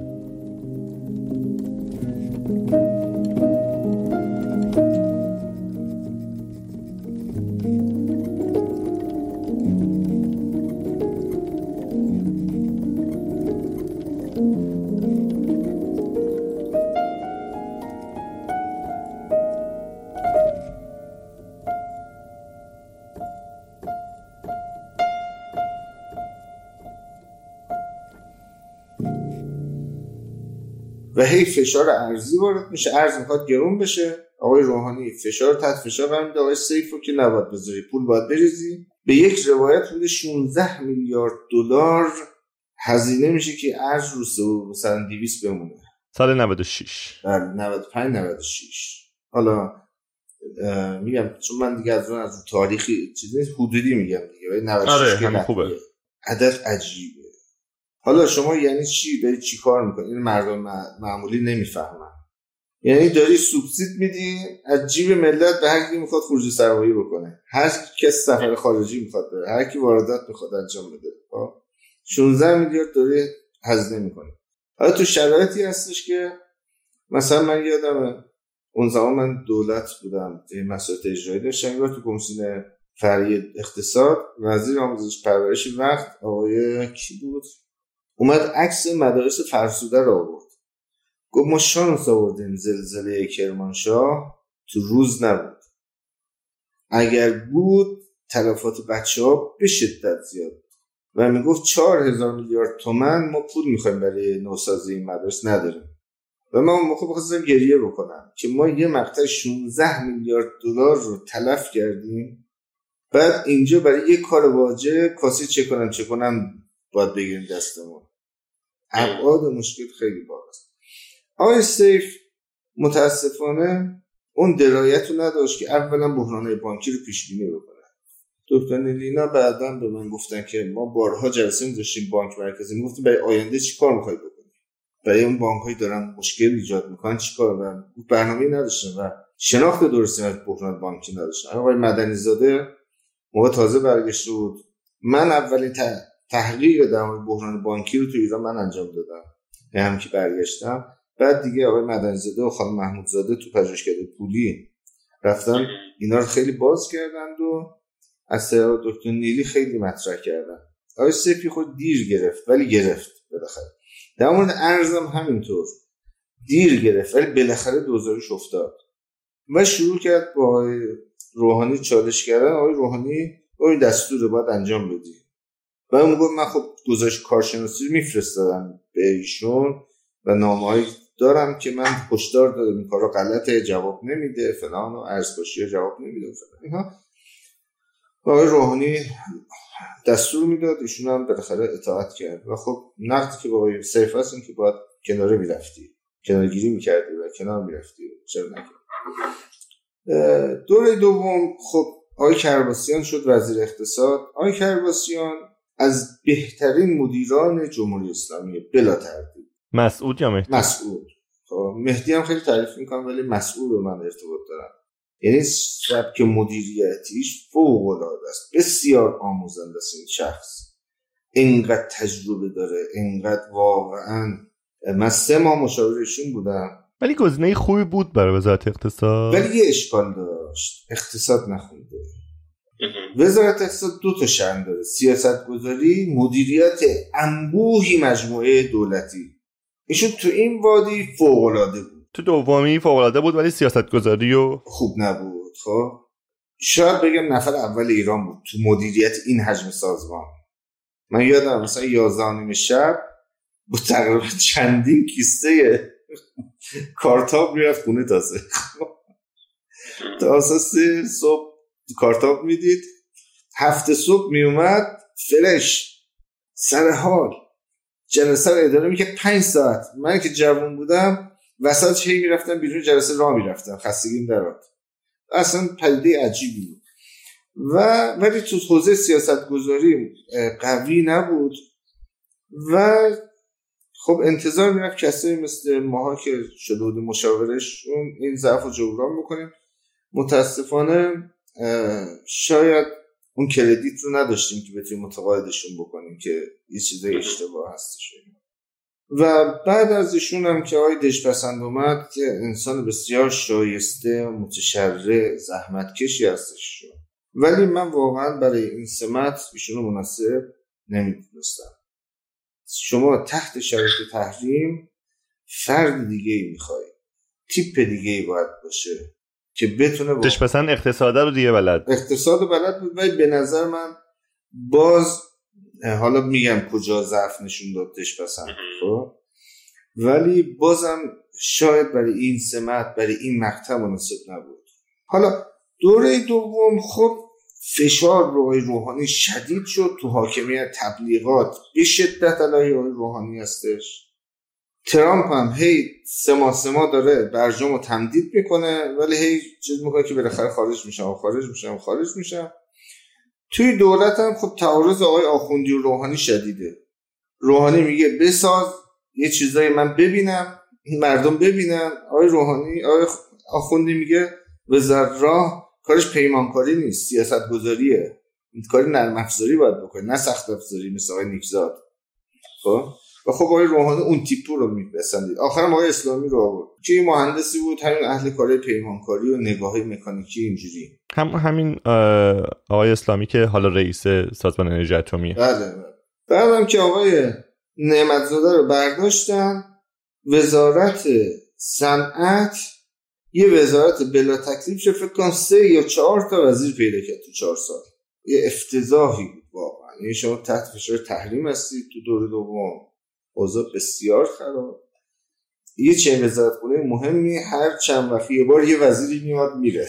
C: و هی فشار ارزی وارد میشه، ارز میخواد گرون بشه، آقای روحانی فشار تحت فشار قرار میده آقای سیفو که نباید بذاری، پول باید بریزی. به یک روایت بوده شانزده میلیارد دلار هزینه میشه که ارز رو مثلا دویست بمونه
D: سال نود و شش.
C: بله نود و پنج نود و شش. حالا میگم چون من دیگه از اون از اون تاریخی چیزی حدودی میگم دیگه، نود و شش
D: آره
C: که
D: همین خوبه.
C: عدد عجیبه. حالا شما یعنی چی؟ داری چی کار میکنی؟ این مردم معمولی نمیفهمن. یعنی داری سوبسید میدی از جیب ملت به هر کی میخواد خروجی سرمایه بکنه، هر کس سفر خارجی میخواد بره، هر کی واردات میخواد انجام بده. شانزده میلیارد داری هزینه میکنی. حالا تو شرایطی هستش که مثلا من یادمه اون زمان من دولت بودم، مسئولیت اجرایی داشتم، انگار تو کمیسیون فرعی اقتصاد وزیر آموزش پرورش وقت آقای کی بود اومد عکس مدارس فرسوده رو آورد، گفت ما شانس آوردیم زلزله کرمانشاه تو روز نبود، اگر بود تلفات بچه ها به شدت زیاد بود. و میگفت چهار هزار میلیارد تومن ما پول میخوایم برای نوسازی این مدارس نداریم. و من اون موقع بخواستم گریه بکنم که ما یه مقطع شانزده میلیارد دلار رو تلف کردیم، بعد اینجا برای یه کار واجب کاسه چه کنم چه کنم باید بگیریم دستمون. ابعاد مشکل خیلی بالاست. آقای سیف متاسفانه اون درایت رو نداشت که اولا بحران‌های بانکی رو پیش بینی بکنه. دکتر نیلینا بعداً به من گفتن که ما بارها جلسه می‌ذاشتیم بانک مرکزی، میگفتیم برای آینده چی کار می‌خوای بکنی؟ برای اون بانک‌های دارن مشکل ایجاد می‌کنن چیکار کنن؟ برنامه‌ای نداشتن و شناخت درستی از بحران بانکی نداشتن. آقای مدنی زاده موقع تازه برگشته بود، من اولین تحقیق در مورد بحران بانکی رو تو ایران من انجام دادم، هم که برگشتم. بعد دیگه آقای مدنی زاده و خانم محمود زاده تو پژوهشکده پولی رفتن اینا رو خیلی باز کردند و از طریق دکتر نیلی خیلی مطرح کردن. آقای سیفی خود دیر گرفت ولی گرفت بالاخره. در مورد ارزم همینطور دیر گرفت ولی بالاخره دوزارش افتاد و شروع کرد با آقای روحانی چالش کردن. آقای روحانی این دستور باید انجام بدی و اون گفت من خب گزارش کارشناسی رو میفرستادم به ایشون و نامه‌ای دارم که من هشدار دادم این کارا غلطه، جواب نمیده فلان و ارزپاشی جواب نمیده و فلان اینها. آقای روحانی دستور میداد، ایشون هم بالاخره اطاعت کرد و خب نقدی که با آقای سیف هست این که باید کناره میرفتی، کنارگیری میکردی و کنار میرفتی، چرا نکردی. دوره دوم خب آقای کرباسیان شد وزیر اقتصاد. آقای کرباسیان از بهترین مدیران جمهوری اسلامی بلا تردید.
D: مسعود یا مهدی؟
C: مسعود. خب مهدی هم خیلی تعریف میکنم ولی مسعود رو من ارتباط دارم. یعنی سبک مدیریتیش فوق العاده است، بسیار آموزنده است. این شخص اینقدر تجربه داره، اینقدر واقعا. من سه ماه مشاورشون بودم
D: ولی گزینه خوبی بود برای وزارت اقتصاد،
C: ولی یه اشکال داشت، اقتصاد نخونده. وزارت اقتصاد دو تا شأن داره، سیاست گذاری، مدیریت انبوهی مجموعه دولتی. ایشون تو این وادی فوق العاده بود،
D: تو دومی فوق العاده بود ولی سیاست گذاری و
C: خوب نبود. خب شاید بگم نفر اول ایران بود تو مدیریت این حجم سازمان. من یادم مثلا یازده و نیم شب با تقریبا چندین کیسه کارتاب میرفت خونه تازه تا اساس صبح کارتاب میدید، هفته صبح میومد فرش سر حال جلسه رو اداره میکرد پنج ساعت. من که جوان بودم وسط هی میرفتم بیرون جلسه راه میرفتم، خستگیم درات. اصلا پدیده عجیبی بود. و ولی تو حوزه سیاست گذاری قوی نبود و خب انتظار میرفت کسایی مثل ماها که شده بود مشاورش اون این ضعف رو جبران بکنیم. متاسفانه شاید اون کردیت رو نداشتیم که بتونیم متقاعدشون بکنیم که یه چیزای اشتباه هستش. و بعد از ایشون هم که آقای دژپسند اومد که انسان بسیار شایسته، متشرع، زحمتکشی هستش، ولی من واقعا برای این سمت ایشون رو مناسب نمیدونستم. شما تحت شرایط تحریم فرد دیگه ای میخوای، تیپ دیگه ای باید باشه که بتونه
D: دژپسند اقتصاد رو دیگه بلد
C: اقتصاد بلد بود. ولی به نظر من باز حالا میگم کجا ضعف نشون داد دژپسند، خب ولی بازم شاید برای این سمت برای این مقطع مناسب نبود. حالا دوره دوم خب فشار روی روحانی شدید شد، تو حاکمیت تبلیغات به شدت علیه روحانی هستش. ترامپ هم هی سما سما داره برجامو تمدید میکنه ولی هی چیز میکنه که بالاخره خارج میشم خارج میشم خارج میشم. توی دولت هم خب تعارض آقای آخوندی و روحانی شدیده. روحانی میگه بساز یه چیزایی من ببینم، مردم ببینن. آقای روحانی آقای آخوندی میگه وزارت راه کارش پیمانکاری نیست، سیاست گذاریه، این کاری نرم افزاری باید بکنه نه سخت افزاری مثل آقای نیکزاد. خب و خب آقای روحانی اون تیپو رو میپسندید. آخرم آقای اسلامی رو آورد که این مهندسی بود، همین اهل کارهای پیمانکاری و نگاهی مکانیکی اینجوری.
D: هم همین آقای اسلامی که حالا رئیس سازمان انرژی اتمی.
C: بله. بعدم که آقای نعمتزاده رو برداشتن وزارت صنعت، یه وزارت بلا تکلیف شد، فکر کنم سه یا چهار تا وزیر پیدا کرد تو چهار سال. یه افتضاحی بود واقعا. یعنی شما تحت فشار تحریم هستید تو دوره دوم، اوضاع بسیار خراب. یه چه وزارت خونه مهمی هر چند وقت یه بار یه وزیری میاد میره.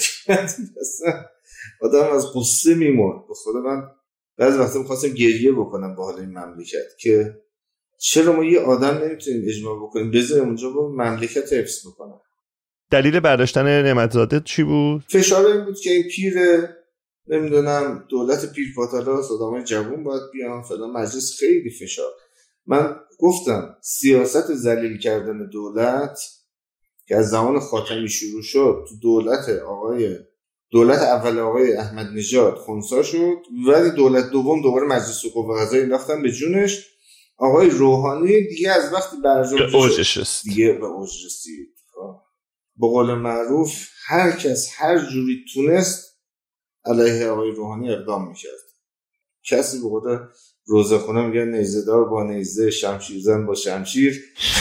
C: آدم از قصه میمرد. به خدا من بعضی وقتا می‌خواستم گریه بکنم با حال این مملکت که چرا ما یه آدم نمیتونیم اجماع بکنیم بذاریم اونجا با مملکت حفظ بکنه.
D: دلیل برداشتن نعمتزاده چی بود؟
C: فشار این بود که این پیره، نمیدونم دولت پیر پاتالاس، آدمای جوون باید بیان فلان، مجلس خیلی فشار. من گفتم سیاست ذلیل کردن دولت که از زمان خاتمی شروع شد تو دولت آقای دولت اول آقای احمد نژاد خنثی شد، ولی دولت دوم دوباره مجلس قوه قضاییه انداختن به جونش. آقای روحانی دیگه از وقتی برجام
D: شد
C: دیگه به اوج رسید. به قول معروف هر کس هر جوری تونست علیه آقای روحانی اقدام میکرد. کسی به قول روزخونه میگه نیزه دار با نیزه، شمشیر زن با شمشیر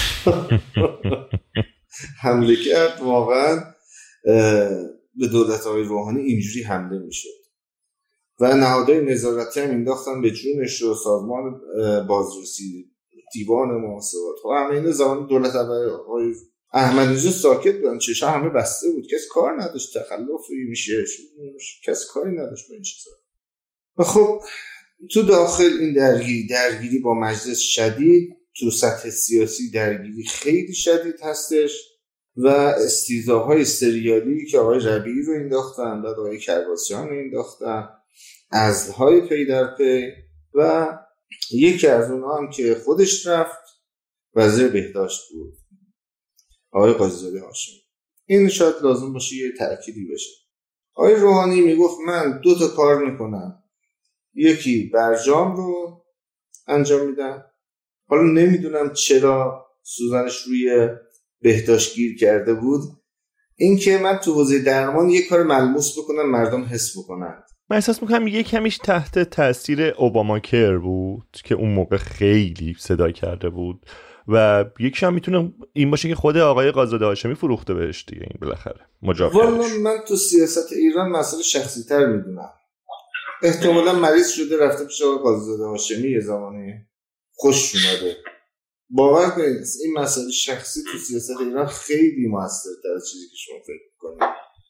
C: حمله کرد. واقعا به دولت آقای روحانی اینجوری حمله میشد و نهادهای نظارتی هم انداختن به جونش و سازمان بازرسی، دیوان محاسبات و همه این زمان دولت آقای احمد نژاد ساکت بودن، چشم همه بسته بود، کسی کار نداشت، تخلفی میشه کسی کاری نداشت به این چیزا. و خب تو داخل این درگیری درگیری با مجلس شدید، تو سطح سیاسی درگیری خیلی شدید هستش و استیزاهای سریالی که آقای ربیعی رو انداختن، بعد آقای کرباسیان رو انداختن، عزلهای پی در پی و یکی از اونها هم که خودش رفت وزیر بهداشت بود، آقای قاضی‌زاده هاشمی. این شاید لازم باشه یه تأکیدی بشه. آقای روحانی میگفت من دو تا کار میکنم، یکی برجام رو انجام میدم. حالا نمیدونم چرا سوزنش روی بهداشت گیر کرده بود، این که من تو حوزه درمان یه کار ملموس بکنم مردم حس بکنن.
D: من احساس میکنم یه کمیش تحت تاثیر اوباما کر بود که اون موقع خیلی صدا کرده بود و یکیش هم میتونه این باشه که خود آقای قاضی‌زاده هاشمی فروخته بهش دیگه. این بالاخره مجاب
C: والا من تو سیاست ایران مسئله شخصی تر میدونم. احتمالا مریض شده رفته پیش آقای قاضی‌زاده هاشمی یه زمانی خوش اومده. باور کنید این مسئله شخصی تو سیاست ایران خیلی موثرتر از چیزی که شما فکر می‌کنید.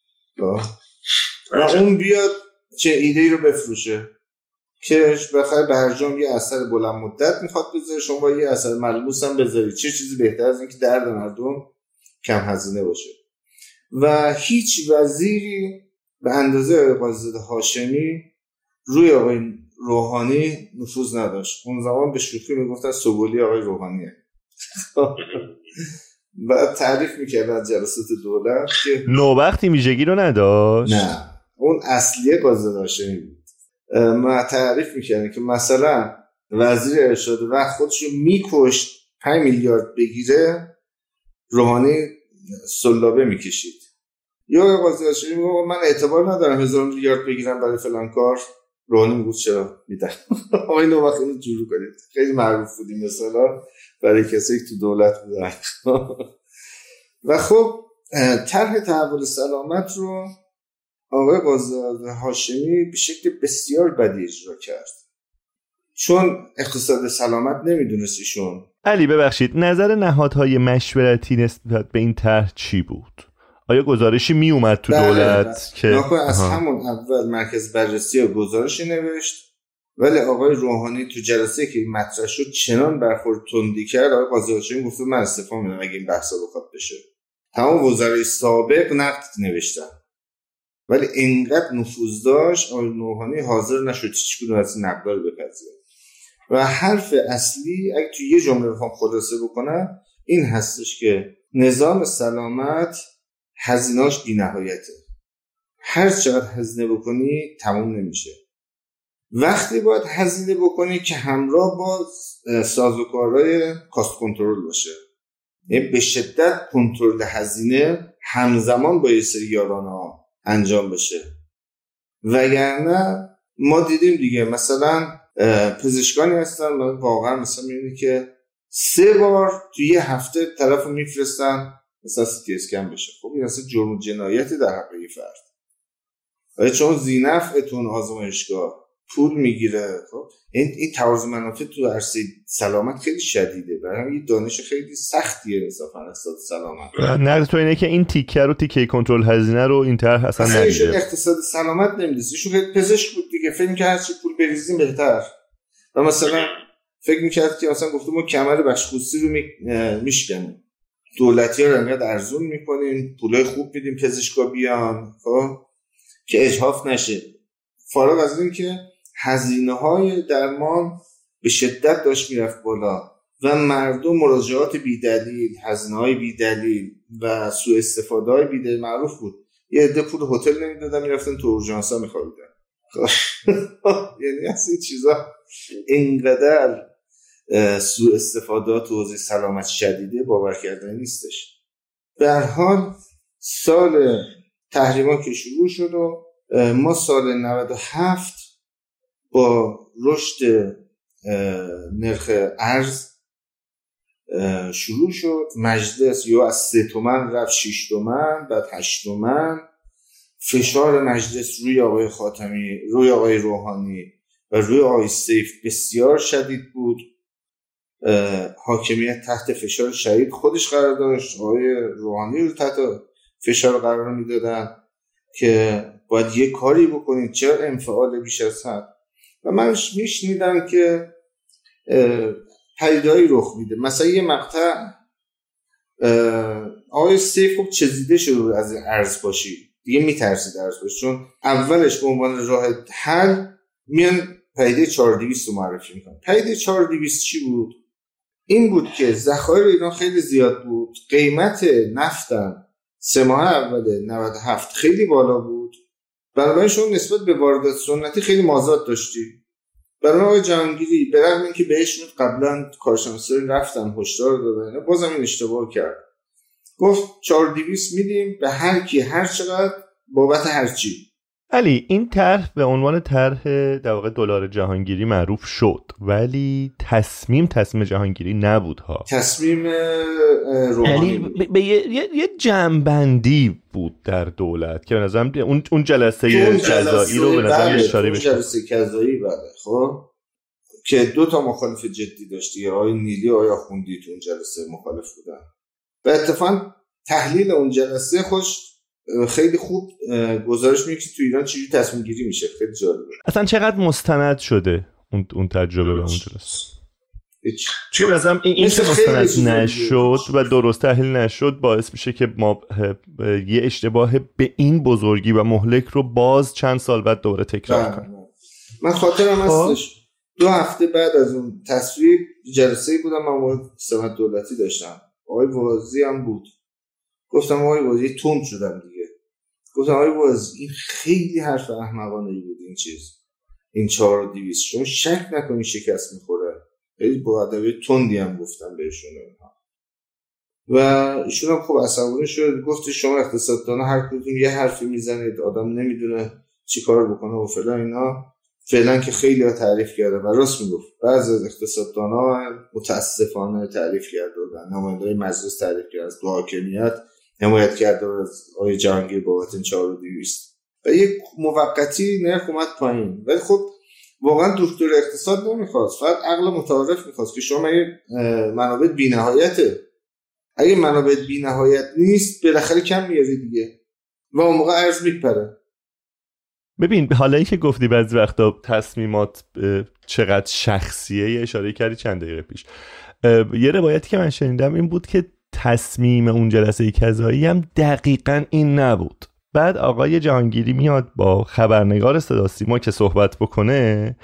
C: و اون بیاد چه ایده‌ای رو بفروشه که بخاطر برجام یه اثر بلند مدت میخواد بذاره، شما با یه اثر ملموس هم بذارید. چه چیزی بهتر از این که درد مردم کم هزینه باشه و هیچ وزیری به اندازه قاضی هاشمی روی آقای روحانی نفوذ نداشت. اون زمان به شوخی میگفتن سوگلی آقای روحانیه. بعد تعریف میکردن جلسات دولت که
D: نوبخت ویژگی رو نداشت.
C: نه اون اصلیه قاضی هاشمی بود. ما تعریف میکردن که مثلا وزیر ارشاد وقت خودشو میکشت پنج میلیارد بگیره، روحانی سلابه میکشید. یا قاضی هاشمی میگه من اعتبار ندارم هزار میلیارد بگیرم برای فلان کار، روحانی میگه چرا میدن. آقای نوبخت اینو جورو کنید. خیلی معروف بودیم مثلا برای کسی که تو دولت بودن. و خب طرح تحول سلامت رو آقای قاضی هاشمی به شکل بسیار بدی اجرا کرد، چون اقتصاد سلامت نمیدونست ایشون.
D: علی ببخشید، نظر نهادهای مشورتی نسبت به این طرح چی بود؟ آیا گزارشی می اومد تو
C: بله
D: دولت
C: بله.
D: که
C: ناکن از
D: آها.
C: همون اول مرکز بررسی گزارشی نوشت، ولی آقای روحانی تو جلسه که این مطرح شد چنان برخورد تندی کرد، آقای قاضی هاشمی گفت من استعفا میدم اگه این بحثا بخواد بشه. تمام وزرای سابق نقد نوشتن، ولی اینقدر نفوذ داشت آقای روحانی حاضر نشد هیچ کدوم از این نقدا رو بپذیره. و حرف اصلی اگه تو یه جمله بخوام خلاصه بکنم این هستش که نظام سلامت هزینه‌اش بی‌نهایته. هر چقدر هزینه بکنی تموم نمیشه. وقتی باید هزینه بکنی که همراه با سازوکارهای کاست کنترل باشه، یعنی به شدت کنترل هزینه همزمان با یه سری یارانه‌ها انجام بشه. وگرنه ما دیدیم دیگه مثلا پزشکانی هستن واقعا مثلا میبینی که سه بار توی یه هفته طرفو میفرستن مثلا سی اسکن بشه. خب این اصلا جرم و جنایتی در حق یه فرد، ولی چون زینفعتون آزمایشگاه پول میگیره. خب این این تعارض منافع تو عرصه سلامت خیلی شدیده، برای همین دانش خیلی سختیه انصافا اقتصاد سلامت.
D: نقد تو اینه که این تیکه رو تیکه کنترل هزینه رو این طرح اصلا
C: ندیده.
D: ندیده.
C: اقتصاد سلامت نمیدید. ایشون خیلی پزشک بود دیگه، فکر می‌کرد هرچی پول بریزیم بهتر. و مثلا فکر می‌کرد که مثلا گفتم ما کمر بخشخصوصی رو میشکنیم، دولتی‌ها رو انقدر ارزون می‌کنیم، پولای خوب میدیم پزشکا بیان، خب که اجحاف نشه. فارغ از این که هزینه‌های درمان به شدت داشت میرفت بالا و مردم مراجعات بی‌دلیل، هزینه‌های بی‌دلیل و سوء استفاده‌های بی‌دلیل معروف بود. یه عده پول هتل نمیدادن میرفتن تو اورژانس‌ها می‌خوابیدن. یعنی از این چیزا اینقدر سوء استفادات و حوزه سلامت شدیده باور کردنی نیستش. به هر حال سال تحریما که شروع شد و ما سال نود و هفت با رشد نرخ ارز شروع شد. مجلس یا از سه تومن رفت شش تومن، بعد هشت تومن. فشار مجلس روی آقای خاتمی، روی آقای روحانی و روی آقای سیف بسیار شدید بود. حاکمیت تحت فشار شدید خودش قرار داشت، آقای روحانی رو تحت فشار قرار میدادن که باید یه کاری بکنید، چرا انفعال بیش از حد. و من میشنیدم که پدیده‌ای رخ میده. مثلا یه مقطع آقای سیف خب چزیده شده از ارز باشی دیگه، میترسید ارز باشی، چون اولش به عنوان راه حل میان پدیده چهار دویست رو معرفی میکنن. پدیده چهار دویست چی بود؟ این بود که ذخایر ایران خیلی زیاد بود، قیمت نفتم سه ماه اول نود و هفت خیلی بالا بود، بنابراین شما نسبت به واردات سنتی خیلی مازاد داشتی. برای آقای جهانگیری به رغم اینکه بهش قبلا کارشناسان رفتن هشدار دادن، بازم این اشتباه کرد. گفت چهار دویست میدیم به هر کی هر چقدر بابت هر چی.
D: علی این طرح به عنوان طرح در واقع دلار جهانگیری معروف شد، ولی تصمیم تصمیم جهانگیری نبود ها.
C: تصمیم روحانی بود.
D: به, به یه, یه, یه جنبندی بود در دولت که به نظرم اون اون جلسه قضایی رو به نظرم اشاره بشه.
C: جلسه قضایی بله خب که دو تا مخالف جدی داشتی، آقای نیلی و آقای آخوندی تو اون جلسه مخالف بودن. و اتفاقا تحلیل اون جلسه خوش خیلی خوب گزارش میگه که تو ایران چجوری تصمیم گیری میشه. خیلی جالبه.
D: اصلا چقدر مستند شده اون اون تجربه به اون جلسه. چون مثلا این این که مستند نشد و درست تحلیل نشد باعث میشه که ما یه اشتباه به این بزرگی و مهلک رو باز چند سال بعد دوباره تکرار کنیم.
C: من خاطرم هستش دو هفته بعد از اون تصویب جلسه‌ای بودم، من مورد سمت دولتی داشتم، آقای وازی هم بود. گفتم آقای وازی تند شدم دیگه، گفتم آقای وازی این خیلی حرف احمقانه‌ای بود این چیز، این چهار و دویست شما شک نکنید شکست میخوره. خیلی با ادبیات تندی هم گفتم بهشون اینها و ایشون هم خوب عصبانی شد، گفت شما اقتصاددانا هر کدوم یه حرفی میزنید آدم نمیدونه چی کار بکنه و فلان اینا. فعلا که خیلی ها تعریف کرده و راست میگفت، بعضی از اقتصاددانا متاسفانه تعریف کرده و نماینده‌های مجلس تعریف کرده، از دو حاکمیت حمایت کرده و از آقای جهانگیر بابت این چهار و دویست و یک موقتی نرخ اومد پایین. ولی خب واقعا دکتر اقتصاد نمیخواست، فقط عقل متعارف میخواست که شما اگه منابع بی‌نهایته، اگه منابع بی‌نهایت نیست بالاخره کم میاری دیگه و اون موقع ارز میپره.
D: ببین حالا این که گفتی بعضی وقتا تصمیمات چقدر شخصیه، یه اشاره کردی چند دقیقه پیش. یه روایتی که من شنیدم این بود که تصمیم اون جلسه کذایی هم دقیقاً این نبود. بعد آقای جهانگیری میاد با خبرنگار صدا سیما که صحبت بکنه،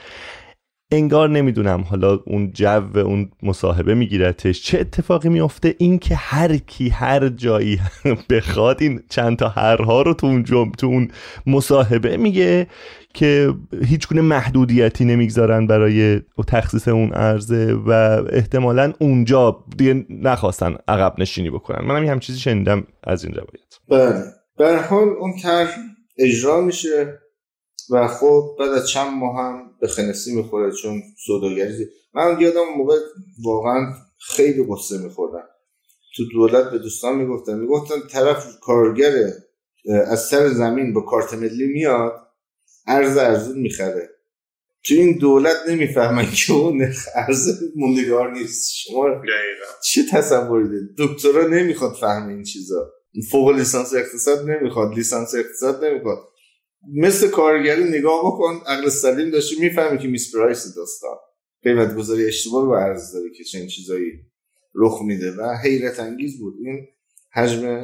D: انگار نمیدونم حالا اون جو اون مصاحبه میگیرتش چه اتفاقی میفته، این که هر کی هر جایی بخواد این چند تا هرها رو تو اون جمع تو اون مصاحبه میگه که هیچ گونه محدودیتی نمیگذارن برای تخصیص اون عرضه و احتمالاً اونجا دیگه نخواستن عقب نشینی بکنن. منم یه هم چیزی شنیدم از این روایت.
C: بله به هر حال اون طرح اجرا میشه و خب بعد از چند ماه هم به خنثی میخوره چون سوداگری. من یادم موقع واقعا خیلی قصه میخوردم تو دولت، به دوستان میگفتن میگفتن طرف کارگر از سر زمین با کارت ملی میاد ارز ارزون میخره، چون این دولت نمیفهمن که اون ارز موندگار نیست. شما چه تصوری دارید؟ دکترا نمیخواد فهم این چیزا، فوق لیسانس اقتصاد نمیخواد، لیسانس اقتصاد نمیخواد. مثل کارگری نگاه بکن، عقل سلیم داشتی میفهمی که میس پرایس داستان قیمت گذاری اشتباه رو عرض داره که چنین چیزایی رخ میده و حیرت انگیز بود این حجم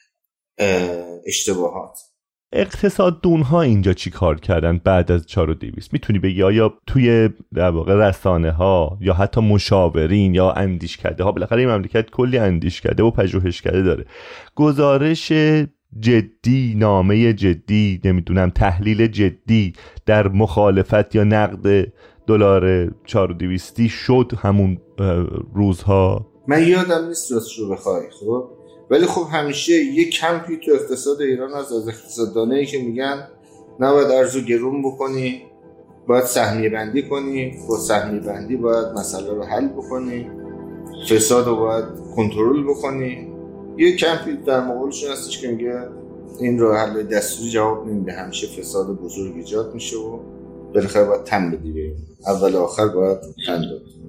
C: اشتباهات.
D: اقتصاددون ها اینجا چی کار کردن بعد از چهار و دویست؟ میتونی بگی آیا توی در واقع رسانه ها یا حتی مشاورین یا اندیشکده ها، بالاخره این مملکت کلی اندیشکده و پژوهشکده داره، گزارش جدی، نامه جدی، نمیدونم تحلیل جدی در مخالفت یا نقد دلار چهار و دویست شد همون روزها؟
C: من یادم نیست راست رو بخوای خب، ولی خب همیشه یه کمپی تو اقتصاد ایران از از اقتصاددانایی که میگن نباید ارزو گرون بکنی، باید سهمیه بندی کنی، با سهمیه بندی باید مسئله رو حل بکنی، فساد رو باید کنترل بکنی. یه کمپی در مقابلشون هستش که میگه این رو حل دستوری جواب نمیده، همیشه فساد بزرگ ایجاد میشه و بالاخره باید تن بدی، اول آخر باید تن داد.